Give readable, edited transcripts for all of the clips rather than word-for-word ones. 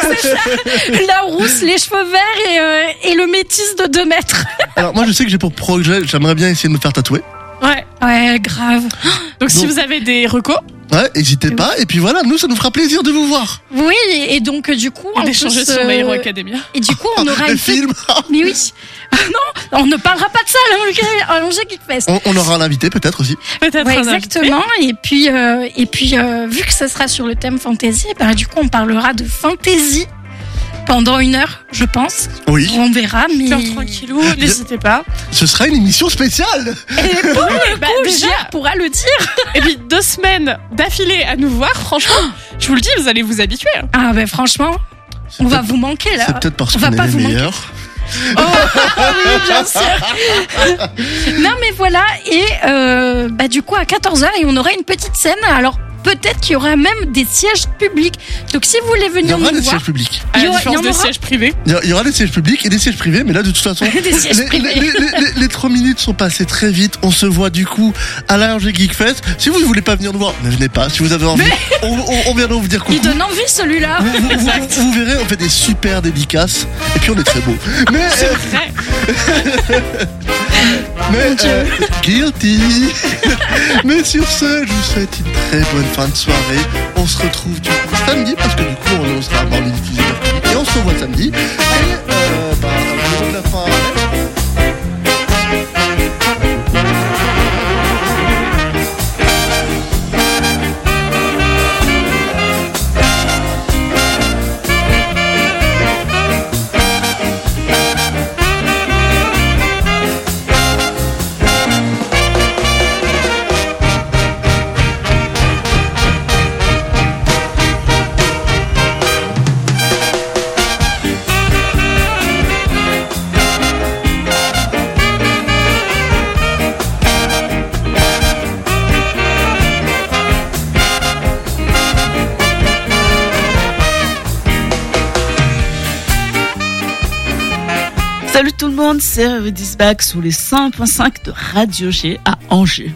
c'est ça. La rousse, les cheveux verts et le métis de 2 mètres. Alors moi je sais que j'ai pour projet, j'aimerais bien essayer de me faire tatouer. Ouais, grave. Donc si vous avez des recos, Ouais, n'hésitez pas. Et puis voilà, nous ça nous fera plaisir de vous voir. Oui, et donc du coup, on échange sur My Hero Academia. Et du coup, on aura Les une films. Mais oui. Non, on ne parlera pas de ça à l'Angers Geekfest. On aura un invité peut-être aussi. Peut-être Ouais, un exactement. Et puis, vu que ça sera sur le thème fantasy, du coup, on parlera de fantasy pendant 1 heure, je pense. Oui. On verra, mais faire tranquillou, n'hésitez pas. Ce sera une émission spéciale. Et pour le coup, déjà, JR pourra le dire. Et puis 2 semaines d'affilée à nous voir, franchement, je vous le dis, vous allez vous habituer. Ah ben franchement, on va vous manquer là. C'est peut-être parce On qu'on va est pas les vous manquer. meilleurs. Oh oui, bien sûr. Non mais voilà, et du coup à 14h, et on aura une petite scène. Alors peut-être qu'il y aura même des sièges publics. Donc si vous voulez Il y venir aura nous des voir, sièges publics. À Il y la aura- différence il y en des aura sièges privés. Il y aura des sièges publics et des sièges privés, mais là de toute façon, Des sièges privés. les 3 minutes sont passées très vite. On se voit du coup à l'Angers Geekfest. Si vous ne voulez pas venir nous voir, ne venez pas. Si vous avez envie, on viendra vous dire coucou. il donne envie celui-là. Vous verrez, on fait des super dédicaces et puis on est très beau. Mais guilty. Mais sur ce, je vous souhaite une très bonne fin de soirée. On se retrouve du coup samedi parce que du coup on sera mardi diffusé mercredi et on se revoit samedi. Et le mot de la fin. Salut tout le monde, c'est Redisback sous les 100.5 de Radio G à Angers.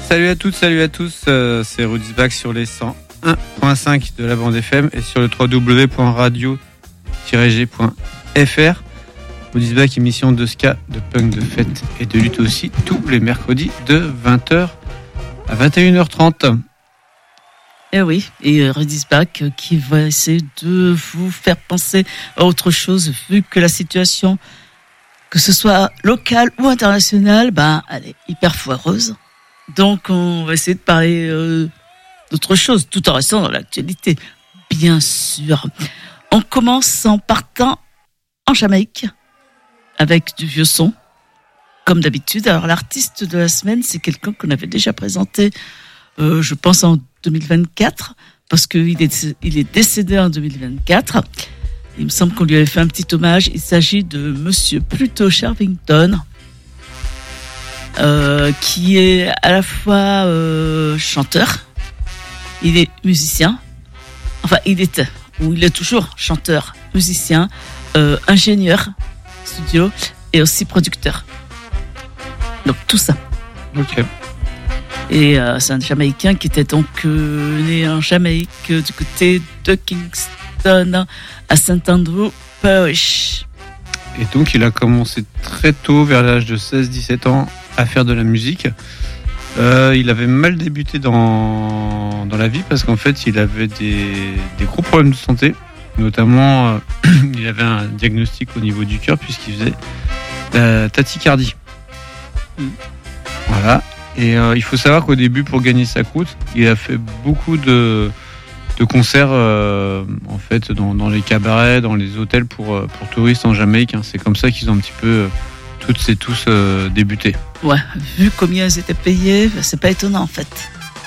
Salut à toutes, salut à tous, c'est Rudy's Back sur les 101.5 de la bande FM et sur le www.radio-g.fr. Rudy's Back, émission de ska, de punk, de fête et de lutte aussi, tous les mercredis de 20h à 21h30. Eh oui, et Rudy's Back qui va essayer de vous faire penser à autre chose, vu que la situation, que ce soit locale ou internationale, elle est hyper foireuse. Donc on va essayer de parler d'autre chose, tout en restant dans l'actualité, bien sûr. On commence en partant en Jamaïque, avec du vieux son, comme d'habitude. Alors l'artiste de la semaine, c'est quelqu'un qu'on avait déjà présenté, je pense en 2024, parce qu'il est décédé en 2024. Il me semble qu'on lui avait fait un petit hommage. Il s'agit de Monsieur Pluto Shervington, qui est à la fois chanteur, il est musicien, enfin il était, ou il est toujours chanteur, musicien, ingénieur studio et aussi producteur. Donc tout ça. Ok. Et c'est un Jamaïcain qui était donc né en Jamaïque du côté de Kingston à St Andrew Parish. Et donc il a commencé très tôt, vers l'âge de 16-17 ans, à faire de la musique. Il avait mal débuté dans la vie parce qu'en fait il avait des gros problèmes de santé, notamment il avait un diagnostic au niveau du cœur puisqu'il faisait la tachycardie. Voilà. Et il faut savoir qu'au début, pour gagner sa croûte, il a fait beaucoup de concerts en fait dans les cabarets, dans les hôtels pour touristes en Jamaïque. Hein. C'est comme ça qu'ils ont un petit peu toutes et tous débuté. Ouais, vu combien ils étaient payés, c'est pas étonnant en fait.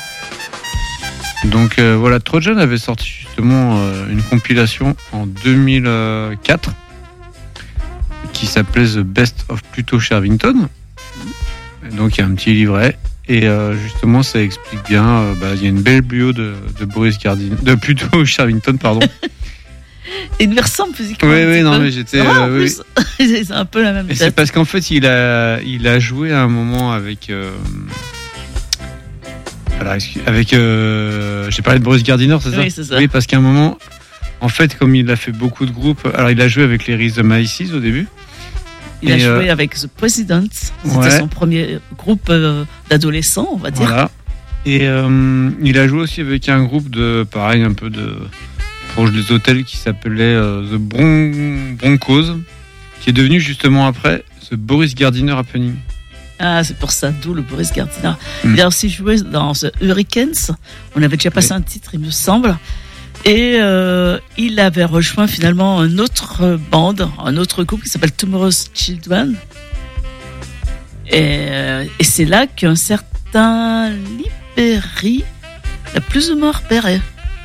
Donc voilà, Trojan avait sorti justement une compilation en 2004 qui s'appelait The Best of Pluto Shervington. Donc il y a un petit livret et justement ça explique bien. Il y a une belle bio de Pluto Shervington, pardon. Il me ressemble physiquement. Oui, non, mais j'étais. Oui. C'est un peu la même tête. C'est parce qu'en fait, il a joué à un moment avec. J'ai parlé de Boris Gardiner, c'est ça ? Oui, c'est ça. Oui, parce qu'à un moment, en fait, comme il a fait beaucoup de groupes, alors il a joué avec les Rhythm Aces au début. Il a joué avec The President. C'était son premier groupe d'adolescents, on va dire. Voilà. Et il a joué aussi avec un groupe un peu proche des hôtels qui s'appelait The Broncos, qui est devenu justement après The Boris Gardiner Happening. Ah, c'est pour ça, d'où le Boris Gardiner. Il a aussi joué dans The Hurricanes. On avait déjà passé un titre, il me semble. Et il avait rejoint finalement une autre bande, un autre groupe qui s'appelle Tomorrow's Children. Et c'est là qu'un certain Libéry l'a plus ou moins repéré.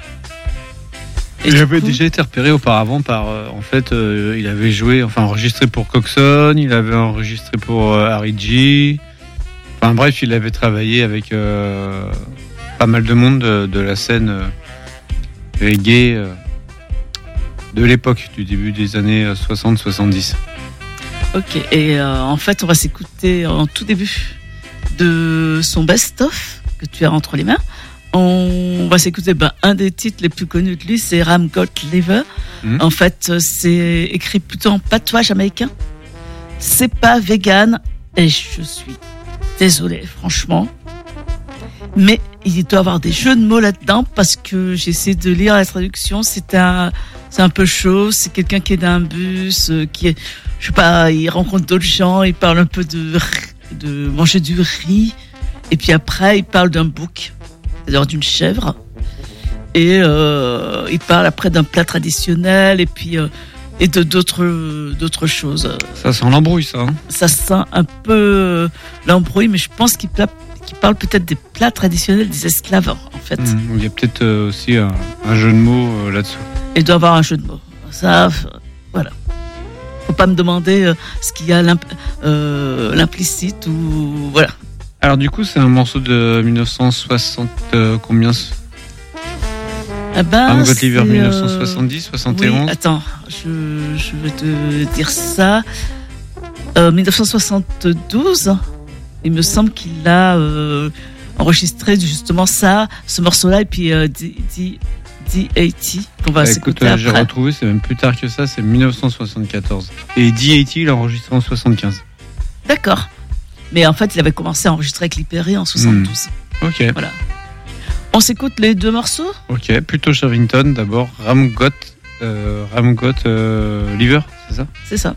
Il avait déjà été repéré auparavant par, il avait enregistré pour Coxon, il avait enregistré pour Harry G. Enfin bref, il avait travaillé avec pas mal de monde de la scène reggae de l'époque, du début des années 60-70. Ok, et en fait, on va s'écouter en tout début de son best-of que tu as entre les mains. On va s'écouter un des titres les plus connus de lui, c'est Ram Got Liver. En fait, c'est écrit plutôt en patois jamaïcain. C'est pas vegan et je suis désolée, franchement. Mais il doit y avoir des jeux de mots là-dedans parce que j'ai essayé de lire la traduction. C'est un peu chaud. C'est quelqu'un qui est dans un bus, il rencontre d'autres gens, il parle un peu de manger du riz. Et puis après, il parle d'un bouc, c'est-à-dire d'une chèvre. Et il parle après d'un plat traditionnel et puis et d'autres choses. Ça sent l'embrouille, ça. Hein. Ça sent un peu l'embrouille, mais je pense qu'il parle peut-être des plats traditionnels des esclaves, en fait. Il y a peut-être aussi un jeu de mots là-dessous. Il doit y avoir un jeu de mots. Ça, voilà. Faut pas me demander ce qu'il y a l'implicite ou voilà. Alors du coup, c'est un morceau de 1960 combien? Ram Got Liver 1970, 71. Oui, attends, je vais te dire ça. 1972. Il me semble qu'il a enregistré justement ce morceau-là, et puis D80 qu'on va s'écouter après. J'ai retrouvé, c'est même plus tard que ça, c'est 1974. Et D80, il a enregistré en 75. D'accord. Mais en fait, il avait commencé à enregistrer avec Lee Perry en 72. Ok. Voilà. On s'écoute les 2 morceaux ? Ok, plutôt Shervington d'abord, Ramgot Liver, c'est ça ? C'est ça.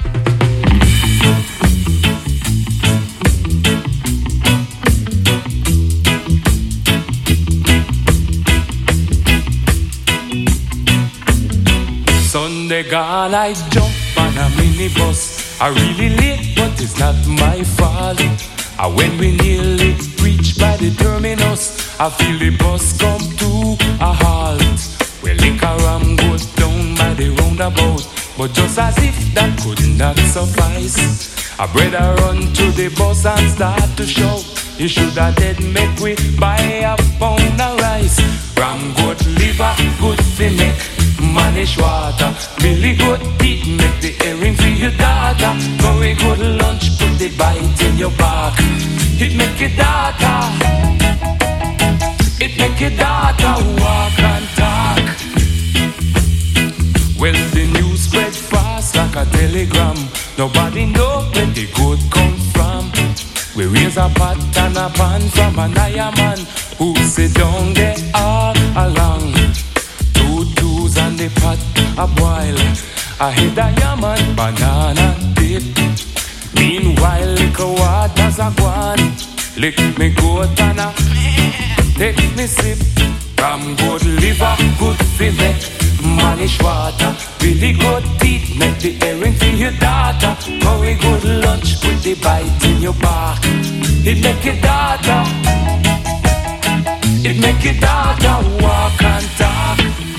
Sunday gone, I jump on a minibus. I really late, but it's not my fault. When we nearly reach by the terminus, I feel the bus come to a halt. Well, liquor ram goes down by the roundabout, but just as if that could not suffice, I better run to the bus and start to shout. You should have dead make we buy a pound of rice. Ram good liver, good fi make manish water. Billy good teeth make the earring for your daughter. Very good lunch, put the bite in your back. It make your daughter, it make your daughter walk and talk. Well, the news spread fast like a telegram. Nobody know where the good come from. We raise a pot and a pan from an iron man who sit down there all along. 2 twos and the pot a boil. I hit a yaman banana dip. Meanwhile, liquor waters a guan. Lick me goat and a take me sip. From good liver, good fi make manish water. Really good teeth, make the earring for your daughter. Very good lunch, put the bite in your back. It make your daughter, it make your daughter walk and talk.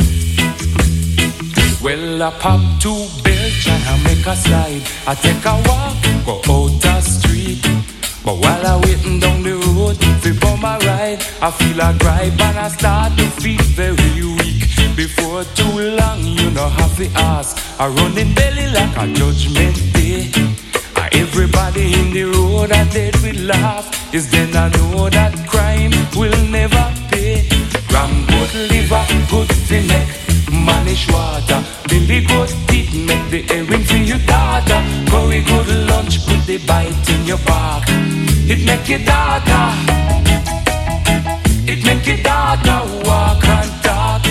Well, I pop 2 belch and I make a slide. I take a walk, go out the street. But while I waiting down the road, for my ride, I feel a gripe and I start to feel very weak. Before too long, you know have to ask. I run in belly like a judgment day. Everybody in the road I dead with laugh. Is then I know that crime will never pay. Ram good liver, good fi make manish water. Billy good teeth make the earring for your daughter. Very good lunch, put the bite in your back. It make your daughter, it make your daughter walk and talk.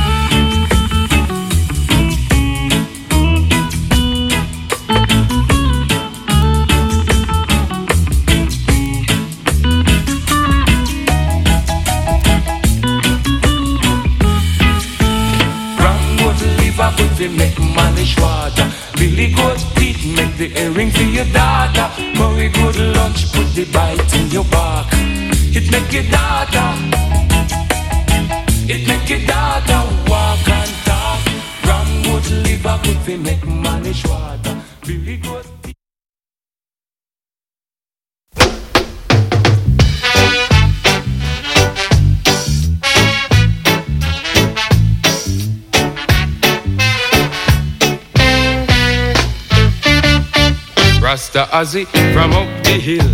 Good to make manish water. Billy good teeth make the earring for your daughter. Very good lunch, put the bite in your back. It make your daughter, it make your daughter walk and talk. Ram good liver, good to make manish water. Billy good teeth. Rasta Ozzy from up the hill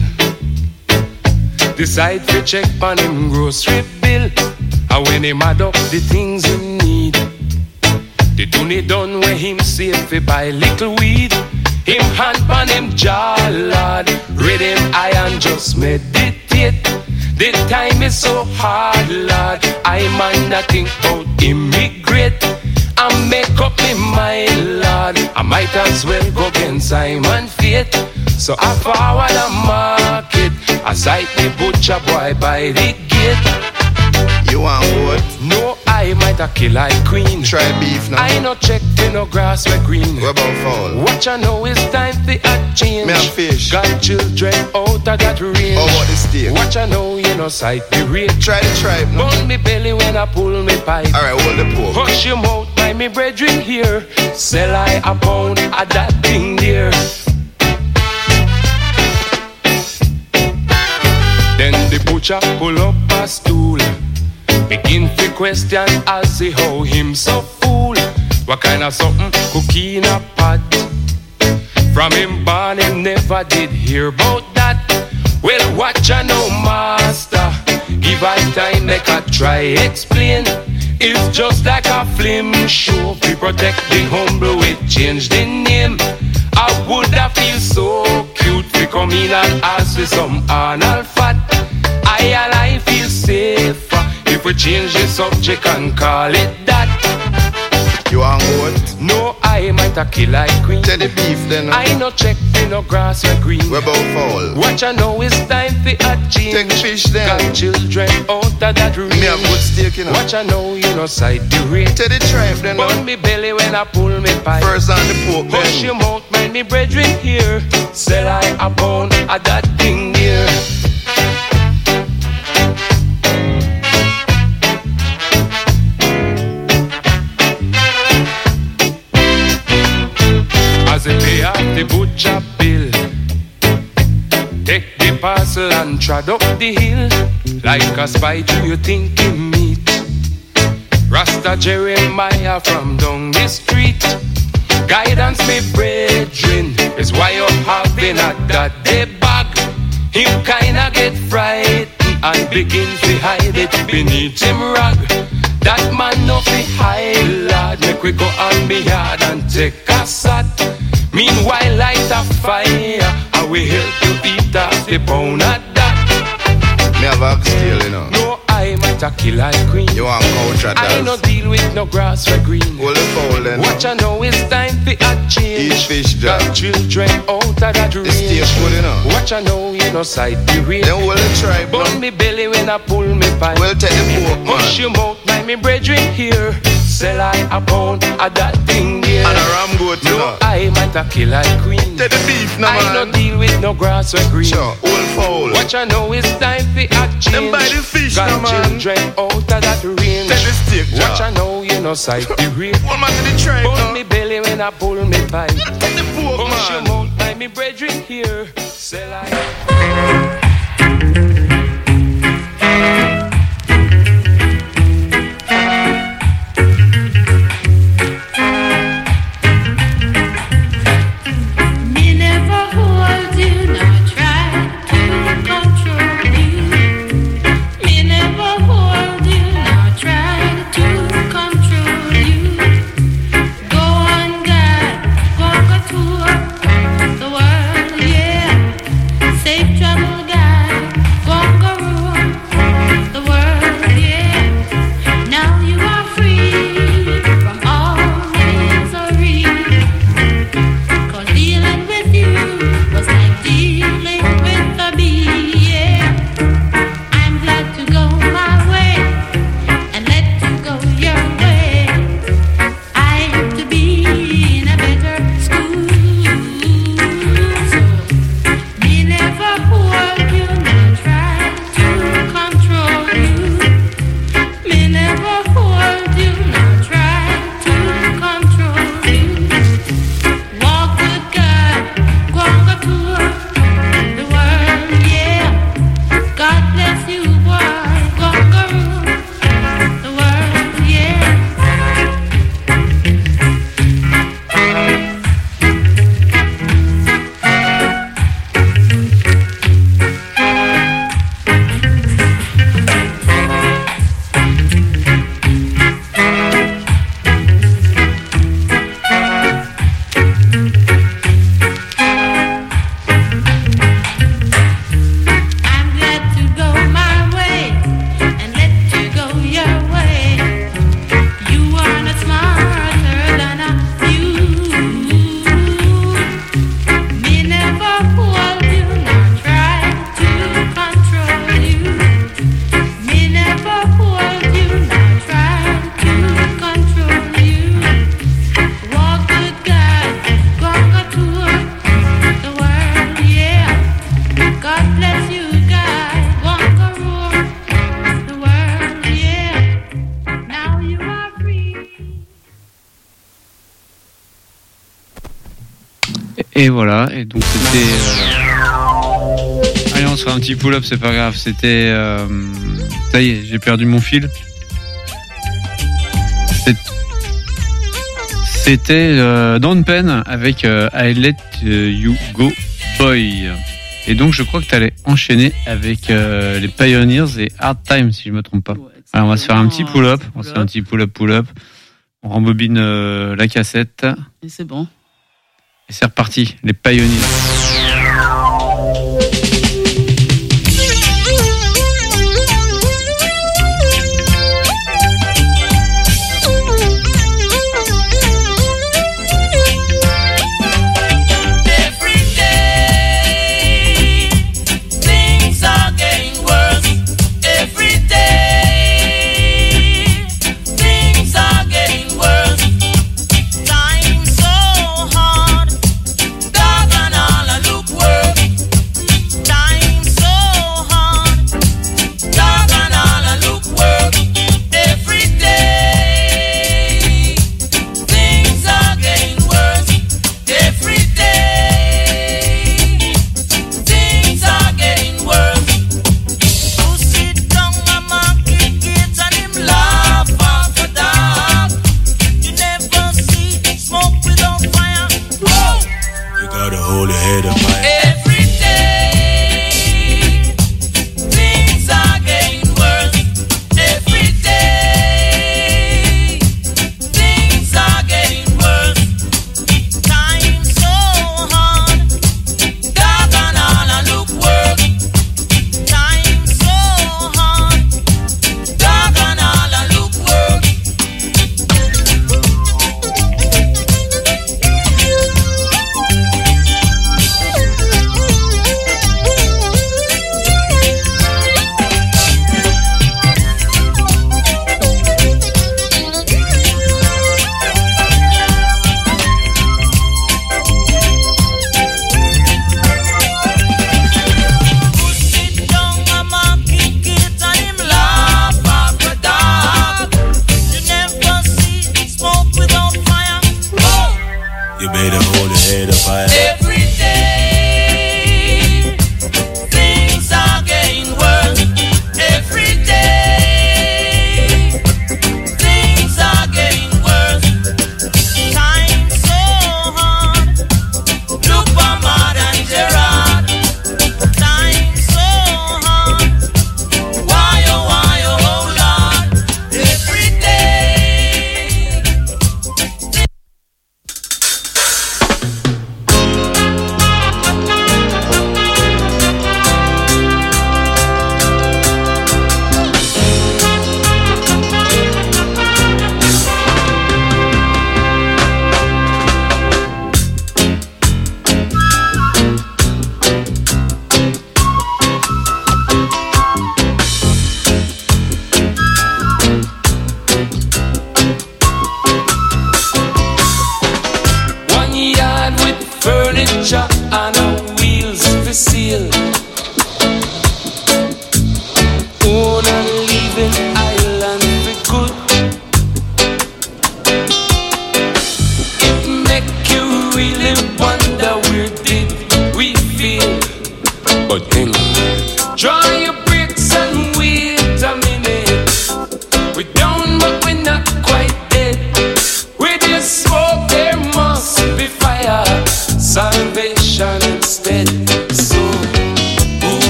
decide to check on him grocery bill. And when him add up the things him need, the tune done where him save fi buy little weed. Him hand pan him jaw, lad. Read him eye and just meditate. The time is so hard, lad. I mind that think about immigrate and make up my mind, lad. I might as well go against Simon Fate. So I forward the market. I sight the butcher boy by the gate. You want what? No, I might a kill like queen. Try beef now. I no check for no grass where green. What about fowl? Watch I know it's time for a change. Me and fish. Got children out of that range. How about the steak? Watch I know you know sight the rate. Try the tribe now. Burn me belly when I pull me pipe. Alright, hold the pork. Hush your mouth by me brethren here. Sell I a pound of that thing there. Then the butcher pull up a stool. Begin to question as he how him so fool. What kind of something cookie in a pot? From him born him never did hear about that. Well, watch I know master. like I try explain. It's just like a film show. We protect the humble, we change the name. I would have feel so cute. We come in and ask for some anal fat. I feel safer if we change the subject and call it that. You want goat? No, I might a kill like queen. Tell the beef then. I no check for no grass or green. What about fowl? Watch I know it's time for a change. Take fish then. Got children out of that room. Me have good steak, you know. Watch I know you no side the rate. Tell the tribe then. Burn me belly when I pull me pipe. First on the pork Push then. your mouth, mind me brethren here. Sell I a pound of that thing here. As I pay off the butcher bill, take the parcel and trod up the hill. Like a spy to you thinking meat. Rasta Jeremiah from down the street. Guidance me brethren is why you're having a that day bag. Him kinda get frightened and begin to hide it beneath him rag. That man no fi hide lad. Make we go on me yard and take a sat. Meanwhile light a fire and we help you eat off the pound of that. Me have oxtail, you know. No, I might a kill like queen. You want couch at I no deal with no grass or green. Hold the fowl then. Watch I know it's time for a change. Eat fish Got jar. children out of that range. The steak good, you know. Watch I know you no side the rate. Then hold the tribe Burn now. me belly when I pull me pipe. Well, take the pork, Push man. your mouth, mind me brethren here. Sell I a pound of that thing here. And a ram goat, you No, know. I might a kill like queen. Take the beef now, I no man. deal with no grass or green. Sure, hold fowl. Watch I know it's time for a change. Then buy the fish Got now, man. children out of that range. Take the steak jar. Watch I know you no sight the rate. Hold man to the tribe Burn now. me belly when I pull me pipe. Take the pork, Push your man. mouth, mind me brethren here. Sell I. Me never hold you, nor try to control you. Me never hold you, nor try to control you. Go on, God, go tour the world, yeah. Safe travel, God, go roam the world, yeah. Now you are free from all misery. 'Cause dealing with you was like dealing with a bee, yeah. I'm glad to go my way and let you go your way. I hope to be in a better school. So me never hold you, nor try to control you. Me never hold you, nor try to control you. Walk with God, go on the tour, the world, yeah. God bless you, boy, go on the world, yeah. I'm glad to go my way and let you go your way. You are not smarter than a few. Me never hold you, nor try to control you. Me never hold you, nor try to control you. Walk with God, go tour the world, yeah. God bless you, guys. Walk around the world, yeah. Now you are free. Et voilà, et donc c'était. Allez, on se fait un petit pull-up, c'est pas grave. C'était. Ça y est, j'ai perdu mon fil. C'était Don Penn avec I Let You Go Boy. Et donc, je crois que tu allais enchaîner avec les Pioneers et Hard Time, si je me trompe pas. Ouais, Alors, on va se faire un petit pull-up. pull-up. On va se faire un petit pull-up. On rembobine la cassette. Et c'est bon. Et c'est reparti, les Pioneers.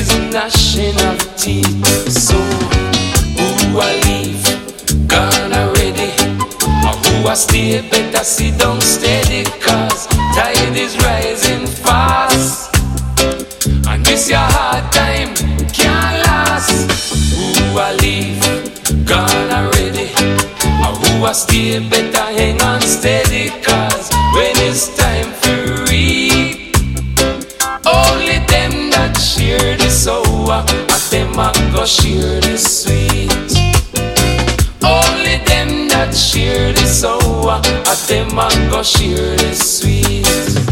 is gnashing of teeth. So who I leave, gone already, or who I stay, better sit down steady, cause tide is rising fast, and this your hard time can't last. Who I leave, gone already, or who I stay, better hang on steady, cause when it's time for reap, only them that share the sour, and them a go share the sweet. Only them that share the sour, and them a go share the sweet.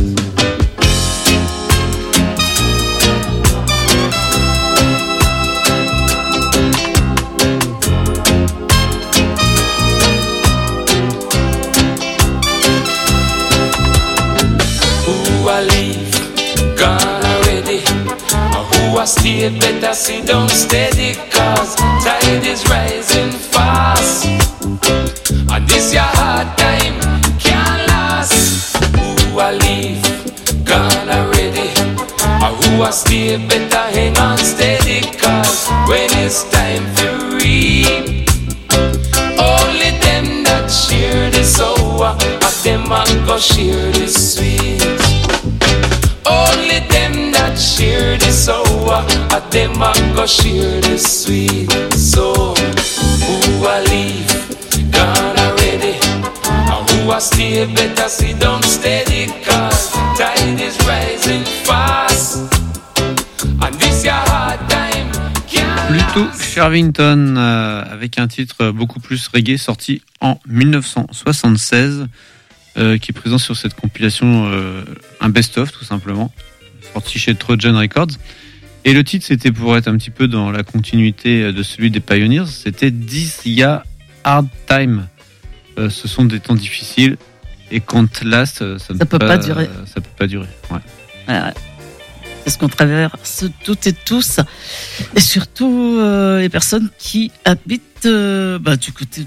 Who I leave, gone already, or who I stay, better sit down steady, cause tide is rising fast, and this your hard time can't last. Who I leave, gone already, or who I stay, better hang on steady, cause when it's time to reap, only them that share the sour, and them a go share the sweet. Only them that share the sour, and them a go share the sweet. So who I leave, gone already, and who I stay, better sit down steady, cause tide is rising fast, and this your hard time can't Plutôt last. Shervington avec un titre beaucoup plus reggae sorti en 1976 qui est présent sur cette compilation, un best-of tout simplement, sorti chez Trojan Records. Et le titre, c'était pour être un petit peu dans la continuité de celui des Pioneers, c'était This Ya Hard Time. Ce sont des temps difficiles et quand last, ça ne peut pas durer. Ça peut pas durer. Ouais. Ouais. C'est ce qu'on traverse toutes et tous, et surtout les personnes qui habitent du côté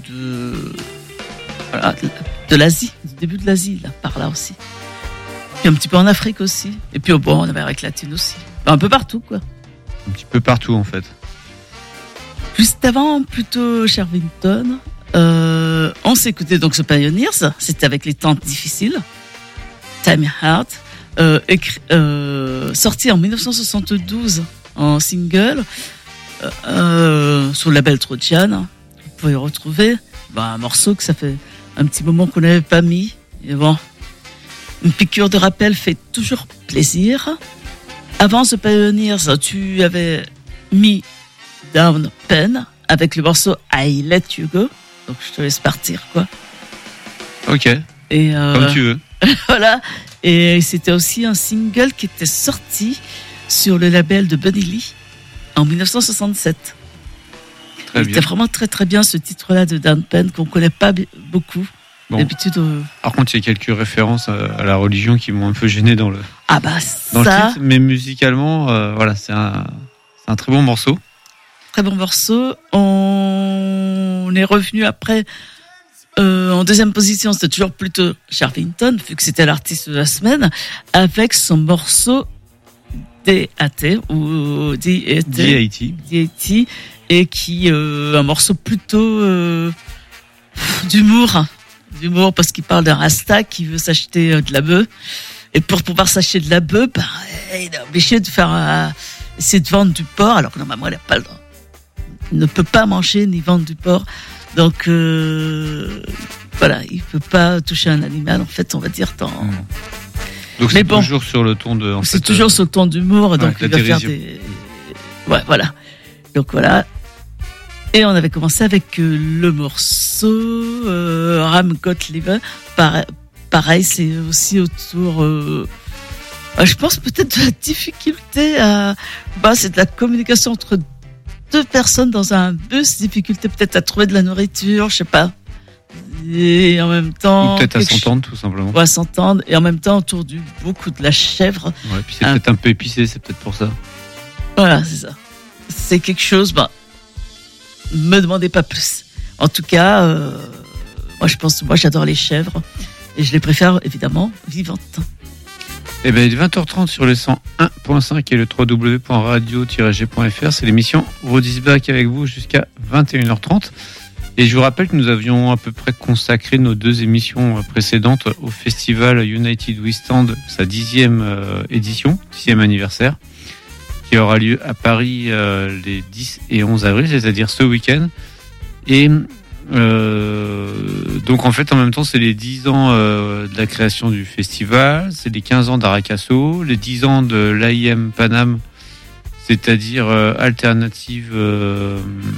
de l'Asie, du début de l'Asie, là, par là aussi. Puis un petit peu en Afrique aussi, et puis en Amérique latine aussi. Un peu partout, quoi. Un petit peu partout en fait. Juste avant, plutôt Shervington, on s'écoutait donc ce Pioneers, c'était avec les temps difficiles, Time Hard, sorti en 1972 en single sur le label Trojan. Vous pouvez retrouver un morceau que ça fait un petit moment qu'on n'avait pas mis. Et bon, une piqûre de rappel fait toujours plaisir. Avant ce Pioneers, tu avais mis Down Pen avec le morceau I Let You Go. Donc je te laisse partir, quoi. Ok, Et comme tu veux. voilà. Et c'était aussi un single qui était sorti sur le label de Bunny Lee en 1967. Très bien. C'était vraiment très très bien ce titre-là de Down Pen qu'on connaît pas beaucoup. Bon. D'habitude. Par contre, il y a quelques références à la religion qui m'ont un peu gêné dans le Ça, le titre, mais musicalement, voilà, c'est un très bon morceau. très bon morceau. On est revenu après en deuxième position, c'était toujours plutôt Shervington, vu que c'était l'artiste de la semaine, avec son morceau DAT ou DAT, et qui un morceau plutôt d'humour parce qu'il parle d'un rasta qui veut s'acheter de la bœuf, et pour pouvoir s'acheter de la bœuf, il est obligé de essayer de vendre du porc, alors que normalement il n'a pas le droit. Il ne peut pas manger ni vendre du porc, donc voilà, il peut pas toucher un animal, en fait, on va dire tant. Donc Mais c'est bon, toujours sur le ton de. c'est toujours sur le ton d'humour, donc la il va faire dérision. ouais, voilà. Donc voilà. Et on avait commencé avec le morceau Ram Got Liver. Pareil, c'est aussi autour. Je pense peut-être de la difficulté à. C'est de la communication entre deux personnes dans un bus, difficulté peut-être à trouver de la nourriture, je sais pas. Et en même temps. Ou peut-être à s'entendre, tout simplement. Ouais, à s'entendre. Et en même temps, autour du beaucoup de la chèvre. Ouais, puis c'est peut-être un peu épicé, c'est peut-être pour ça. Voilà, c'est ça. C'est quelque chose, me demandez pas plus. En tout cas, moi j'adore les chèvres. Et je les préfère évidemment vivantes. Eh ben, il est 20h30 sur le 101.5 et le www.radio-g.fr. C'est l'émission Rodis Back avec vous jusqu'à 21h30. Et je vous rappelle que nous avions à peu près consacré nos 2 émissions précédentes au festival United We Stand, sa 10e édition, 10e anniversaire, qui aura lieu à Paris les 10 et 11 avril, c'est-à-dire ce week-end. Et donc en fait, en même temps, c'est les 10 ans de la création du festival, c'est les 15 ans d'Arakaso, les 10 ans de l'AIM Paname, c'est-à-dire alternative... je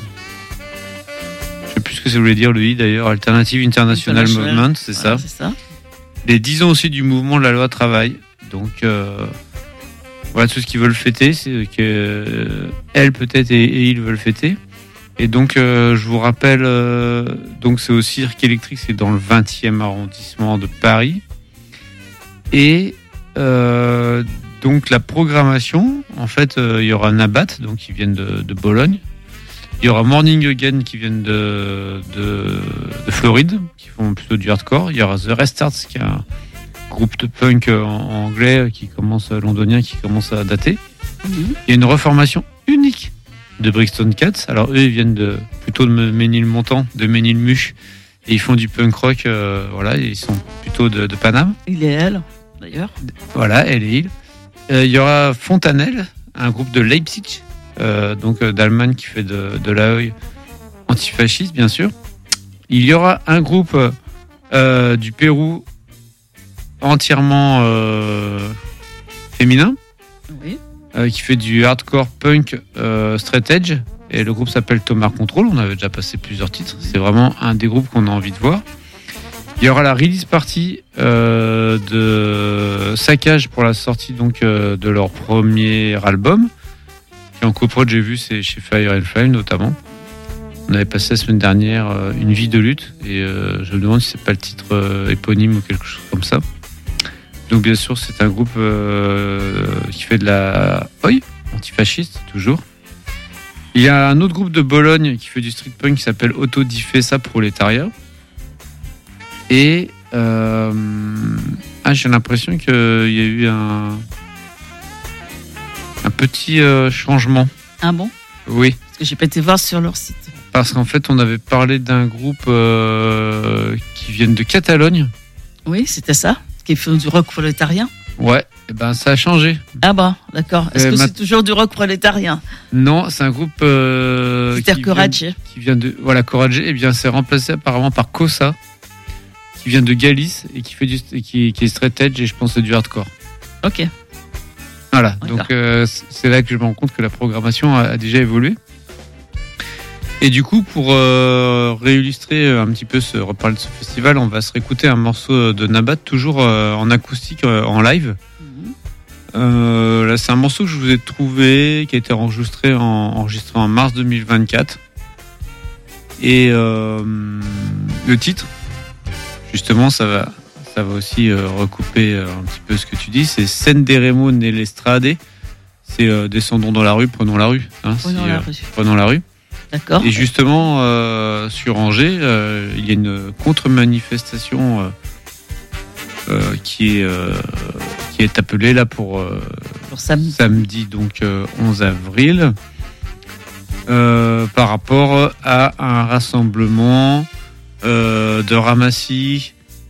sais plus ce que ça voulait dire le I d'ailleurs, Alternative International Movement, c'est Voilà, ça. c'est ça. Les 10 ans aussi du mouvement de la loi travail. Donc voilà tout ce qu'ils veulent fêter, c'est que elles peut-être et ils veulent fêter. Et donc je vous rappelle, donc c'est au Cirque électrique, c'est dans le 20e arrondissement de Paris. Et donc la programmation, en fait, il y aura Nabat, donc qui viennent de Bologne. Il y aura Morning Again qui viennent de Floride, qui font plutôt du hardcore. Il y aura The Restarts, qui est un groupe de punk en anglais londonien qui commence à dater. Il y a une reformation unique de Brixton Cats. Alors eux, ils viennent plutôt de Ménilmontant, de Ménilmuche, et ils font du punk rock. Voilà, ils sont plutôt de Paname. Il et elle, d'ailleurs. Voilà, elle et il. Il y aura Fontanelle, un groupe de Leipzig. Donc d'Allemagne qui fait de l'AOI antifasciste bien sûr. Il y aura un groupe du Pérou entièrement féminin Oui. qui fait du hardcore punk straight edge et le groupe s'appelle Thomas Control. On avait déjà passé plusieurs titres, c'est vraiment un des groupes qu'on a envie de voir. Il y aura la release party de Saccage pour la sortie donc de leur premier album. En coprod, j'ai vu, c'est chez Fire and Flame notamment. On avait passé la semaine dernière Une vie de lutte et je me demande si c'est pas le titre éponyme ou quelque chose comme ça. Donc bien sûr, c'est un groupe qui fait de la oi antifasciste toujours. Il y a un autre groupe de Bologne qui fait du street punk qui s'appelle Autodifesa Proletariat. Et j'ai l'impression qu'il y a eu un petit changement. Ah bon? Oui. Parce que j'ai pas été voir sur leur site. Parce qu'en fait, on avait parlé d'un groupe qui viennent de Catalogne. Oui, c'était ça. Qui font du rock prolétarien. Ouais, et ben ça a changé. Ah bon, d'accord. Est-ce que c'est toujours du rock prolétarien? Non, c'est un groupe qui vient de Courage. Et bien, c'est remplacé apparemment par Kosa, qui vient de Galice et qui fait qui est straight edge et je pense que c'est du hardcore. Ok. Voilà, donc c'est là que je me rends compte que la programmation a déjà évolué. Et du coup, pour réillustrer un petit peu reparler de ce festival, on va se réécouter un morceau de Nabat, toujours en acoustique, en live. Là, c'est un morceau que je vous ai trouvé, qui a été enregistré en mars 2024. Et le titre, justement, ça va aussi recouper un petit peu ce que tu dis. C'est Senderemo nell'Estrade. C'est descendons dans la rue, prenons la rue. Prenons la rue. D'accord. Et justement, sur Angers, il y a une contre-manifestation qui est appelée là pour samedi donc 11 avril par rapport à un rassemblement de ramassis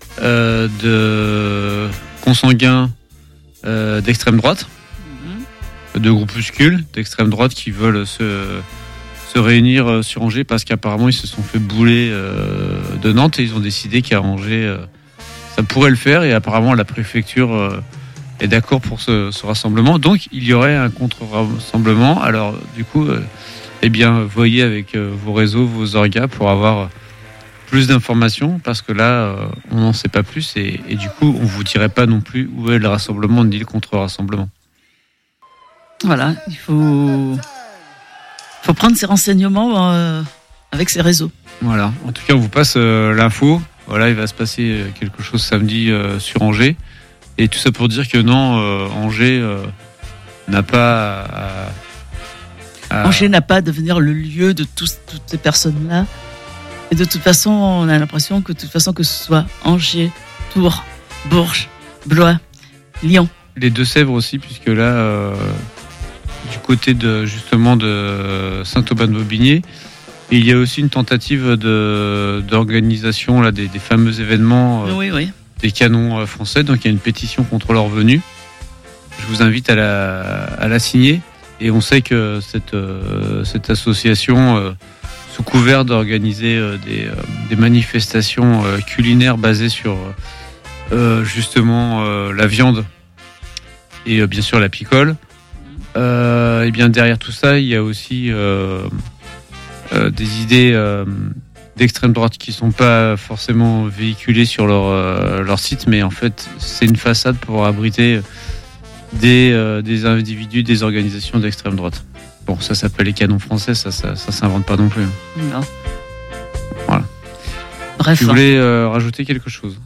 de consanguins d'extrême droite, de groupuscules d'extrême droite qui veulent se réunir sur Angers parce qu'apparemment ils se sont fait bouler de Nantes et ils ont décidé qu'à Angers ça pourrait le faire et apparemment la préfecture est d'accord pour ce rassemblement. Donc il y aurait un contre-rassemblement. Alors du coup, voyez avec vos réseaux, vos orgas pour avoir plus d'informations parce que là on n'en sait pas plus et du coup on vous dirait pas non plus où est le rassemblement ni le contre-rassemblement. Voilà, il faut prendre ses renseignements avec ses réseaux. Voilà, en tout cas on vous passe l'info. Voilà, il va se passer quelque chose samedi sur Angers. Et tout ça pour dire que non, Angers n'a pas Angers n'a pas à devenir le lieu de toutes ces personnes-là. Et de toute façon, on a l'impression que que ce soit Angers, Tours, Bourges, Blois, Lyon, les Deux-Sèvres aussi, puisque là, du côté de justement de Saint-Aubin-de-Aubigné, il y a aussi une tentative d'organisation là, des fameux événements Oui. des canons français. Donc il y a une pétition contre leur venue. Je vous invite à la signer. Et on sait que cette association, sous couvert d'organiser des manifestations culinaires basées sur justement la viande et bien sûr la picole, et bien derrière tout ça, il y a aussi des idées d'extrême droite qui sont pas forcément véhiculées sur leur site, mais en fait c'est une façade pour abriter des individus, des organisations d'extrême droite. Bon, ça s'appelle les canons français, ça s'invente pas non plus. Non. Voilà. Bref. Tu voulais rajouter quelque chose?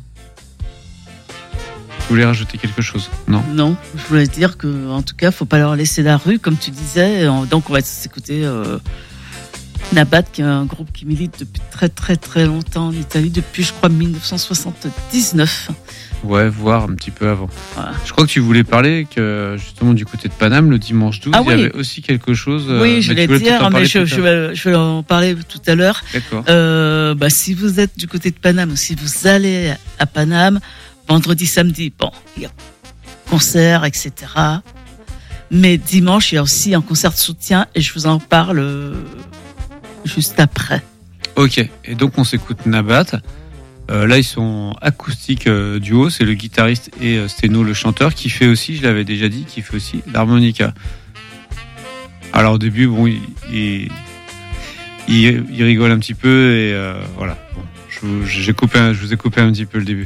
Tu voulais rajouter quelque chose? Non. Non, je voulais dire que, en tout cas, faut pas leur laisser la rue, comme tu disais. Donc, on va s'écouter Nabat, qui est un groupe qui milite depuis très très très longtemps en Italie, depuis, je crois, 1979. Ouais, voire un petit peu avant. Voilà. Je crois que tu voulais parler que justement du côté de Paname, le dimanche 12, il y avait aussi quelque chose. Oui, je vais dire, mais je vais en parler tout à l'heure. D'accord. Si vous êtes du côté de Paname ou si vous allez à Paname, vendredi, samedi, bon, il y a concert, etc. Mais dimanche, il y a aussi un concert de soutien et je vous en parle juste après. Ok, et donc on s'écoute Nabat. Là, ils sont acoustiques duo, c'est le guitariste et Steno, le chanteur, qui fait aussi, je l'avais déjà dit, qui fait aussi l'harmonica. Alors au début, bon, il rigole un petit peu et voilà. Bon, je vous ai coupé un petit peu le début.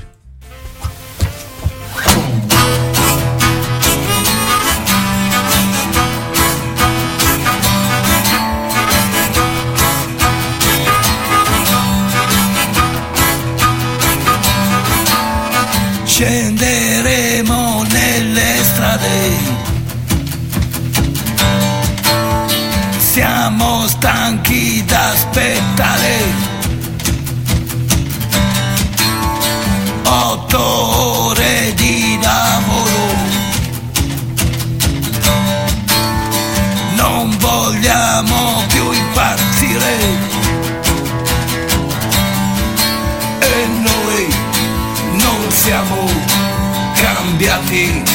Scenderemo nelle strade, siamo stanchi d'aspettare, 8 ore di lavoro, non vogliamo più impazzire e noi non siamo cambiati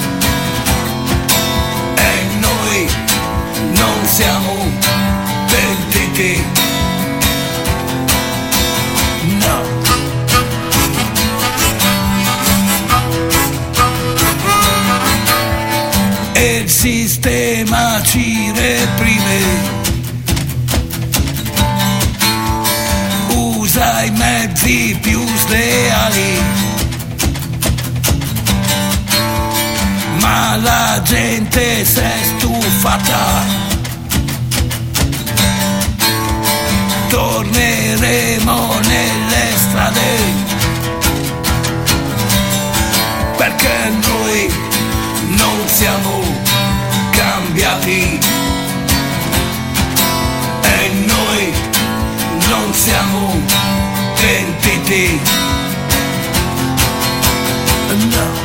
e noi non siamo pentiti, no. E il sistema ci reprime, usa i mezzi più sleali, ma la gente s'è stufata. Torneremo nelle strade perché noi non siamo cambiati e noi non siamo pentiti, no.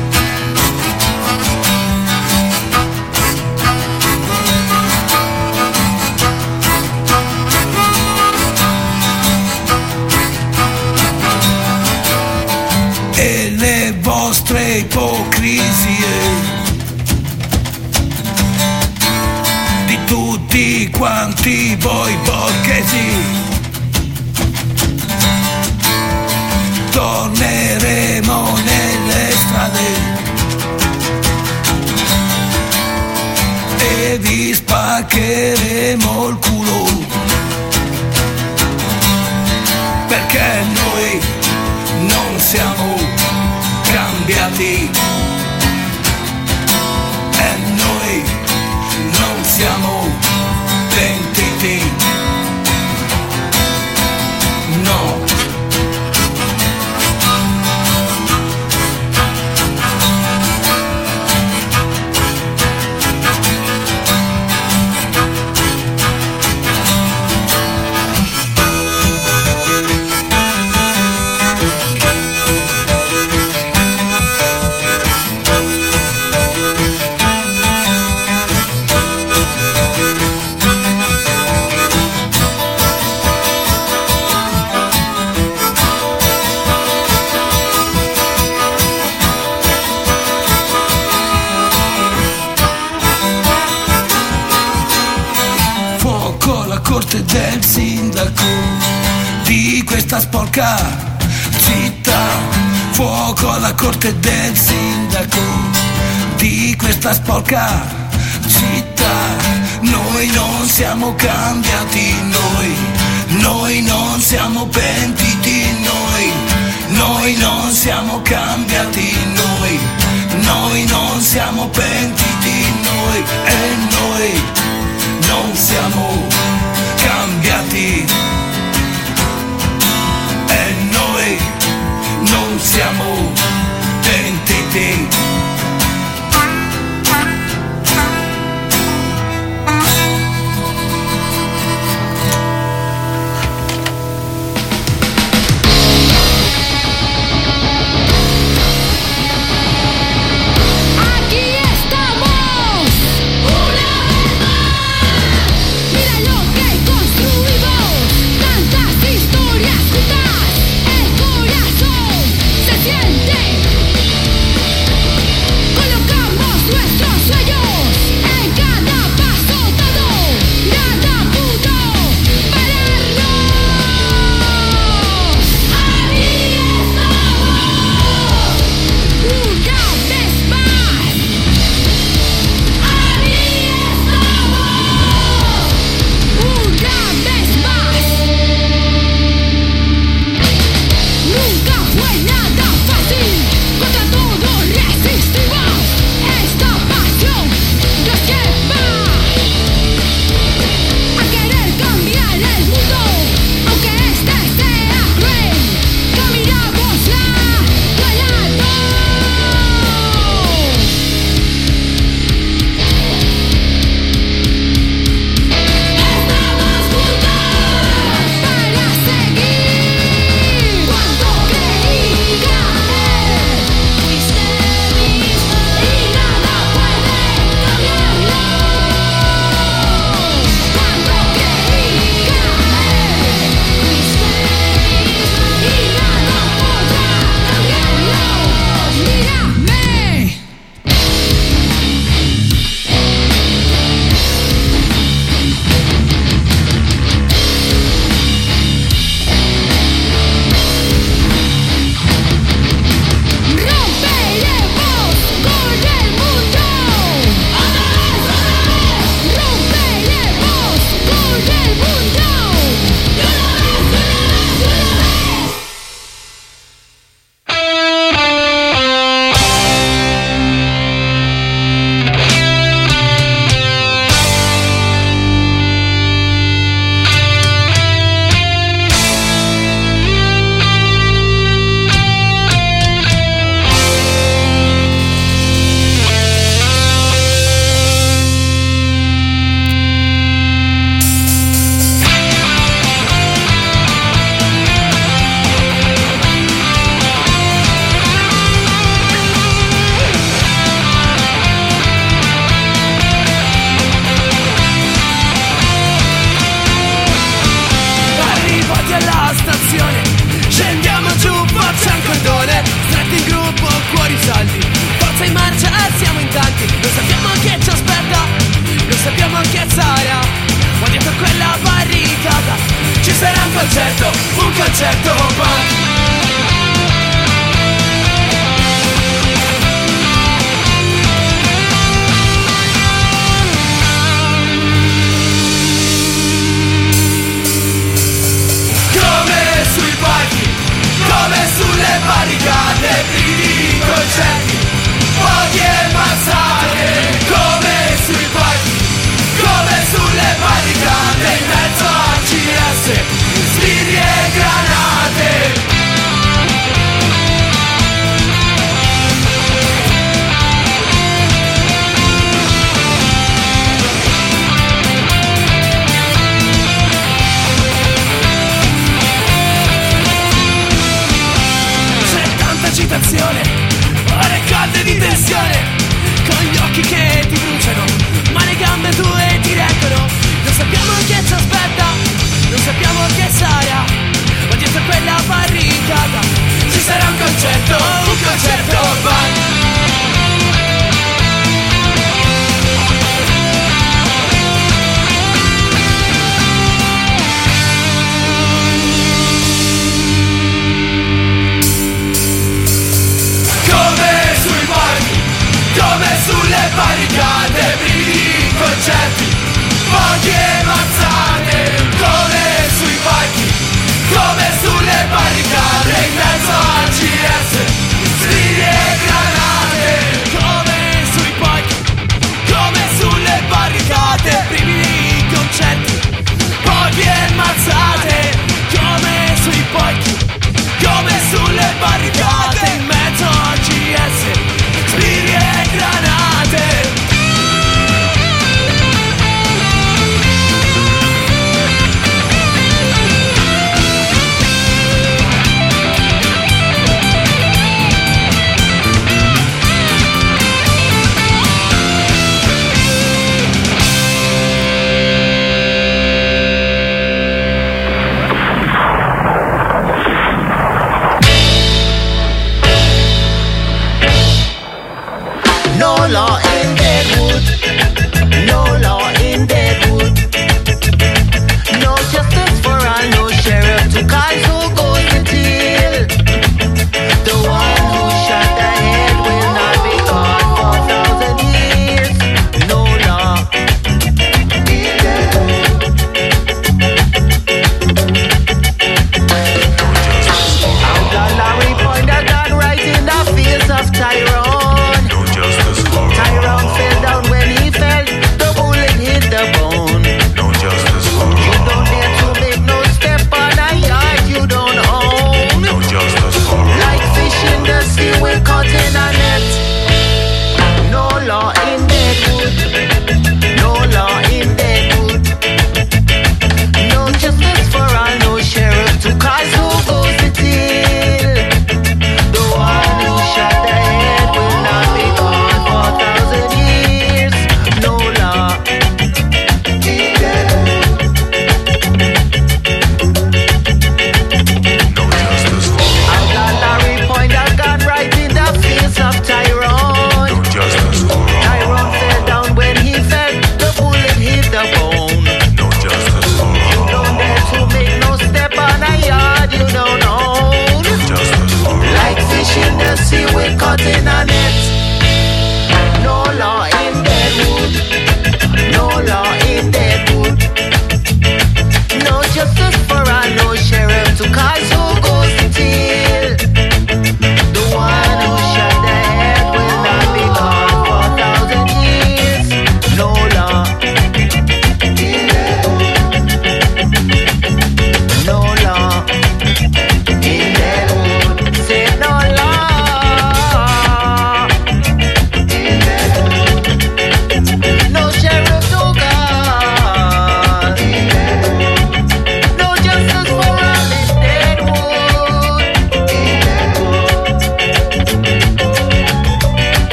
E le vostre ipocrisie di tutti quanti voi borghesi, torneremo nelle strade e vi spaccheremo il culo perché noi non siamo cambiati e noi non siamo pentiti, no. del sindaco di questa sporca città. Fuoco alla corte del sindaco di questa sporca città. Noi non siamo cambiati, noi non siamo pentiti, noi non siamo cambiati, noi non siamo pentiti, e noi non siamo cambiati, e noi non siamo pentiti. Aquí estamos, una vez más. Mira,